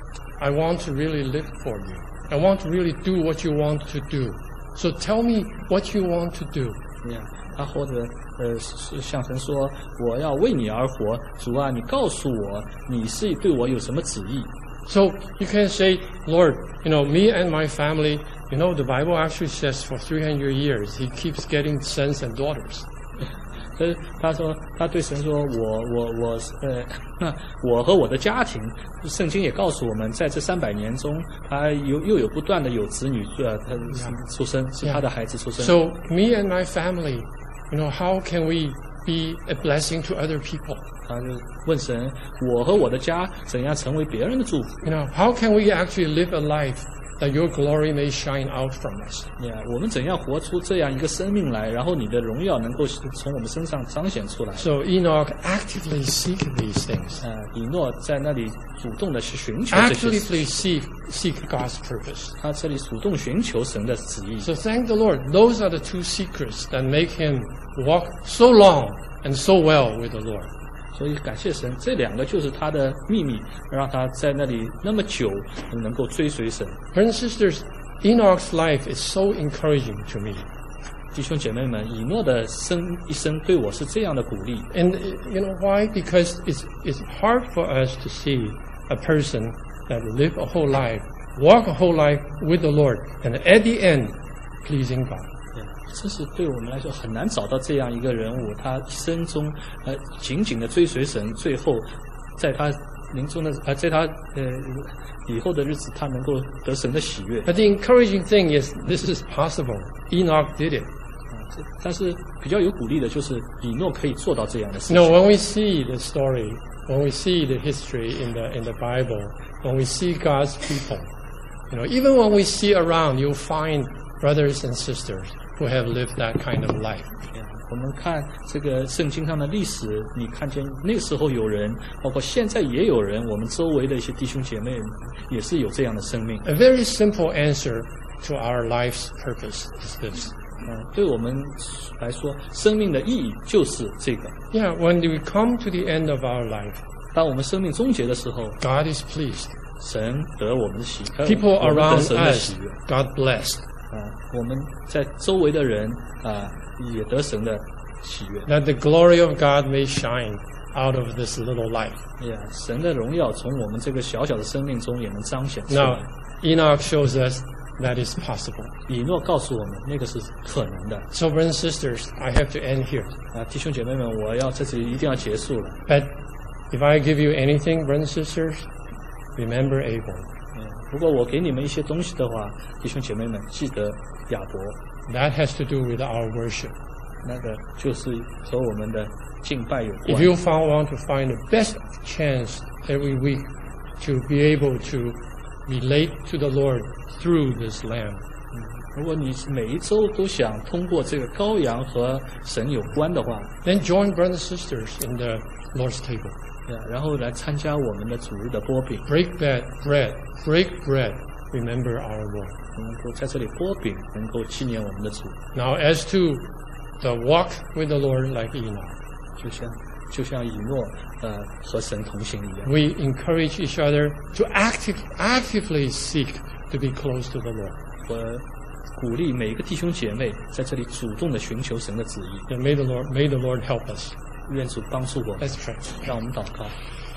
[SPEAKER 1] I want to really live for you. I want to really do what you want to do. So tell me what you want to do.？”
[SPEAKER 2] 对呀，他或者呃是向神说：“我要为你而活，主啊，你告诉我你是对我有什么旨意。”
[SPEAKER 1] So you can say, Lord, you know, me and my family, you know, the Bible actually says for three hundred years, he keeps getting sons and daughters.
[SPEAKER 2] 呃，他说他对神说：“我我我呃，那我和我的家庭，圣经也告诉我们，在这三百年中，他有又有不断的有子女呃，他出生，是他的孩子出生。
[SPEAKER 1] So me and my family, you know, how can we be a blessing to other people?
[SPEAKER 2] 他就问神：我和我的家怎样成为别人的祝福？
[SPEAKER 1] You know, how can we actually live a life that your glory may shine out from us?
[SPEAKER 2] 呀，我们怎样活出这样一个生命来，然后你的荣耀能够从我们身上彰显出来？
[SPEAKER 1] So Enoch actively seek these things.
[SPEAKER 2] 呃，以诺在那里主动的去寻求这些事，
[SPEAKER 1] Actively seek seek God's purpose.
[SPEAKER 2] 他这里主动寻求神的旨意。
[SPEAKER 1] So thank the Lord. Those are the two secrets that make him walk so long and so well with the Lord.
[SPEAKER 2] 所以感谢神，这两个就是他的秘密，让他在那里那么久能够追随神。
[SPEAKER 1] Brothers and sisters, Enoch's life is so encouraging to me.
[SPEAKER 2] 弟兄姐妹们，以诺的生一生对我是这样的鼓励。
[SPEAKER 1] And you know why? Because it's it's hard for us to see a person that live a whole life, walk a whole life with the Lord, and at the end, pleasing God.
[SPEAKER 2] 这是对我们来说很难找到这样一个人物，他一生中呃紧紧的追随神，最后在他临终的呃在他呃以后的日子，他能够得神的喜悦。
[SPEAKER 1] But the encouraging thing is this is possible. Enoch did it.
[SPEAKER 2] 但是比较有鼓励的就是以诺可以做到这样的事情。
[SPEAKER 1] You know, when we see the story, when we see the history in the in the Bible, when we see God's people, you know, even when we see around, you'll find brothers and sisters who have lived that kind of life.
[SPEAKER 2] 我们看这个圣经上的历史，你看见那个时候有人，包括现在也有人，我们周围的一些弟兄姐妹也是有这样的生命。
[SPEAKER 1] A very simple answer to our life's purpose is this.
[SPEAKER 2] 嗯，对我们来说，生命的意义就是这个。
[SPEAKER 1] Yeah, when we come to the end of our life,
[SPEAKER 2] 当我们生命终结的时候
[SPEAKER 1] God is pleased.
[SPEAKER 2] 神得我们的喜悦，
[SPEAKER 1] People
[SPEAKER 2] 我们得
[SPEAKER 1] around
[SPEAKER 2] 神的
[SPEAKER 1] us,
[SPEAKER 2] 喜悦。
[SPEAKER 1] God blessed.
[SPEAKER 2] 啊，我们在周围的人啊，也得神的喜悦。
[SPEAKER 1] That the glory of God may shine out of this little life.
[SPEAKER 2] 哎呀，神的荣耀从我们这个小小的生命中也能彰显出
[SPEAKER 1] Now,
[SPEAKER 2] 来。
[SPEAKER 1] Enoch shows us that is possible.
[SPEAKER 2] 以诺告诉我们，那个是可能的。
[SPEAKER 1] So, brothers and sisters, I have to end here.
[SPEAKER 2] 啊，弟兄姐妹们，我要在这里一定要结束了。
[SPEAKER 1] But if I give you anything, brothers and sisters, remember Abel.
[SPEAKER 2] 嗯，如果我给你们一些东西的话，弟兄姐妹们，记得亚伯，
[SPEAKER 1] That has to do with our worship.
[SPEAKER 2] 那个就是和我们的敬拜有
[SPEAKER 1] If
[SPEAKER 2] 关。
[SPEAKER 1] you found, want to find the best chance every week to be able to relate to the Lord through this lamb,
[SPEAKER 2] 如果你每一周都想通过这个羔羊和神有关的话，
[SPEAKER 1] then join brothers and sisters in the Lord's table.
[SPEAKER 2] 对啊，然后来参加我们的主日的波饼，
[SPEAKER 1] Break bread, bread, break bread. Remember our Lord.
[SPEAKER 2] 能够在这里波饼，能够纪念我们的主。
[SPEAKER 1] Now, as to the walk with the Lord like Enoch,
[SPEAKER 2] 就像就像以诺呃和神同行一样，
[SPEAKER 1] we encourage each other to active, actively seek to be close to the Lord.
[SPEAKER 2] 我鼓励每一个弟兄姐妹在这里主动的寻求神的旨意。
[SPEAKER 1] And may the Lord, may the Lord help us.
[SPEAKER 2] 愿主帮助我们，
[SPEAKER 1] Let's pray.
[SPEAKER 2] 让我们祷告。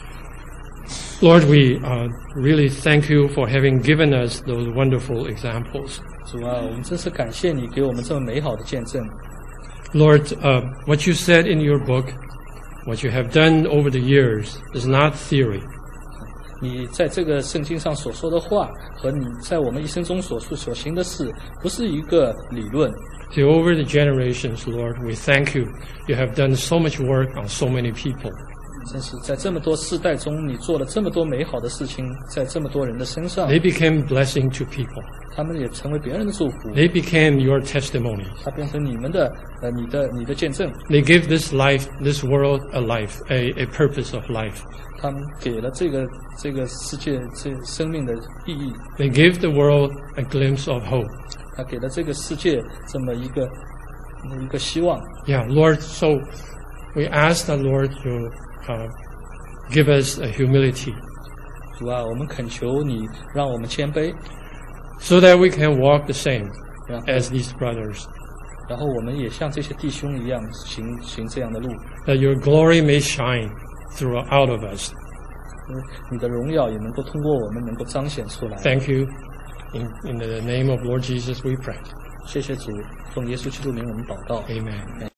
[SPEAKER 1] Lord, we uh, really thank you for having given us those wonderful examples.
[SPEAKER 2] 主啊，我们真是感谢你给我们这么美好的见证。
[SPEAKER 1] Lord, uh, what you said in your book, what you have done over the years, is not theory.
[SPEAKER 2] 你在这个圣经上所说的话，和你在我们一生中所做所行的事，不是一个理论。
[SPEAKER 1] So over the generations, Lord, we thank you. You have done so much work on so many people.
[SPEAKER 2] 真是在这么多世代中，你做了这么多美好的事情，在这么多人的身上，
[SPEAKER 1] They became blessing to people.
[SPEAKER 2] 他们也成为别人的祝福。
[SPEAKER 1] They became your testimony.
[SPEAKER 2] 它变成你们的呃，你的你的见证。
[SPEAKER 1] They give this life, this world a life, a, a purpose of life.
[SPEAKER 2] 他们给了这个这个世界这生命的意义，
[SPEAKER 1] They give the world a glimpse of hope.
[SPEAKER 2] 他给了这个世界这么一个一个希望。
[SPEAKER 1] Yeah, Lord, so we ask the Lord to uh, give us a humility
[SPEAKER 2] 主啊，我们恳求你，让我们谦卑，
[SPEAKER 1] so that we can walk the same
[SPEAKER 2] 然后
[SPEAKER 1] as these brothers,
[SPEAKER 2] 然后我们也像这些弟兄一样行行这样的路，
[SPEAKER 1] that your glory may shine throughout of us.
[SPEAKER 2] 嗯你的荣耀也能够通过我们能够彰显出来。
[SPEAKER 1] Thank you. In, in the name of Lord Jesus we pray.
[SPEAKER 2] 谢谢主，奉耶稣基督名我们祷告。
[SPEAKER 1] Amen.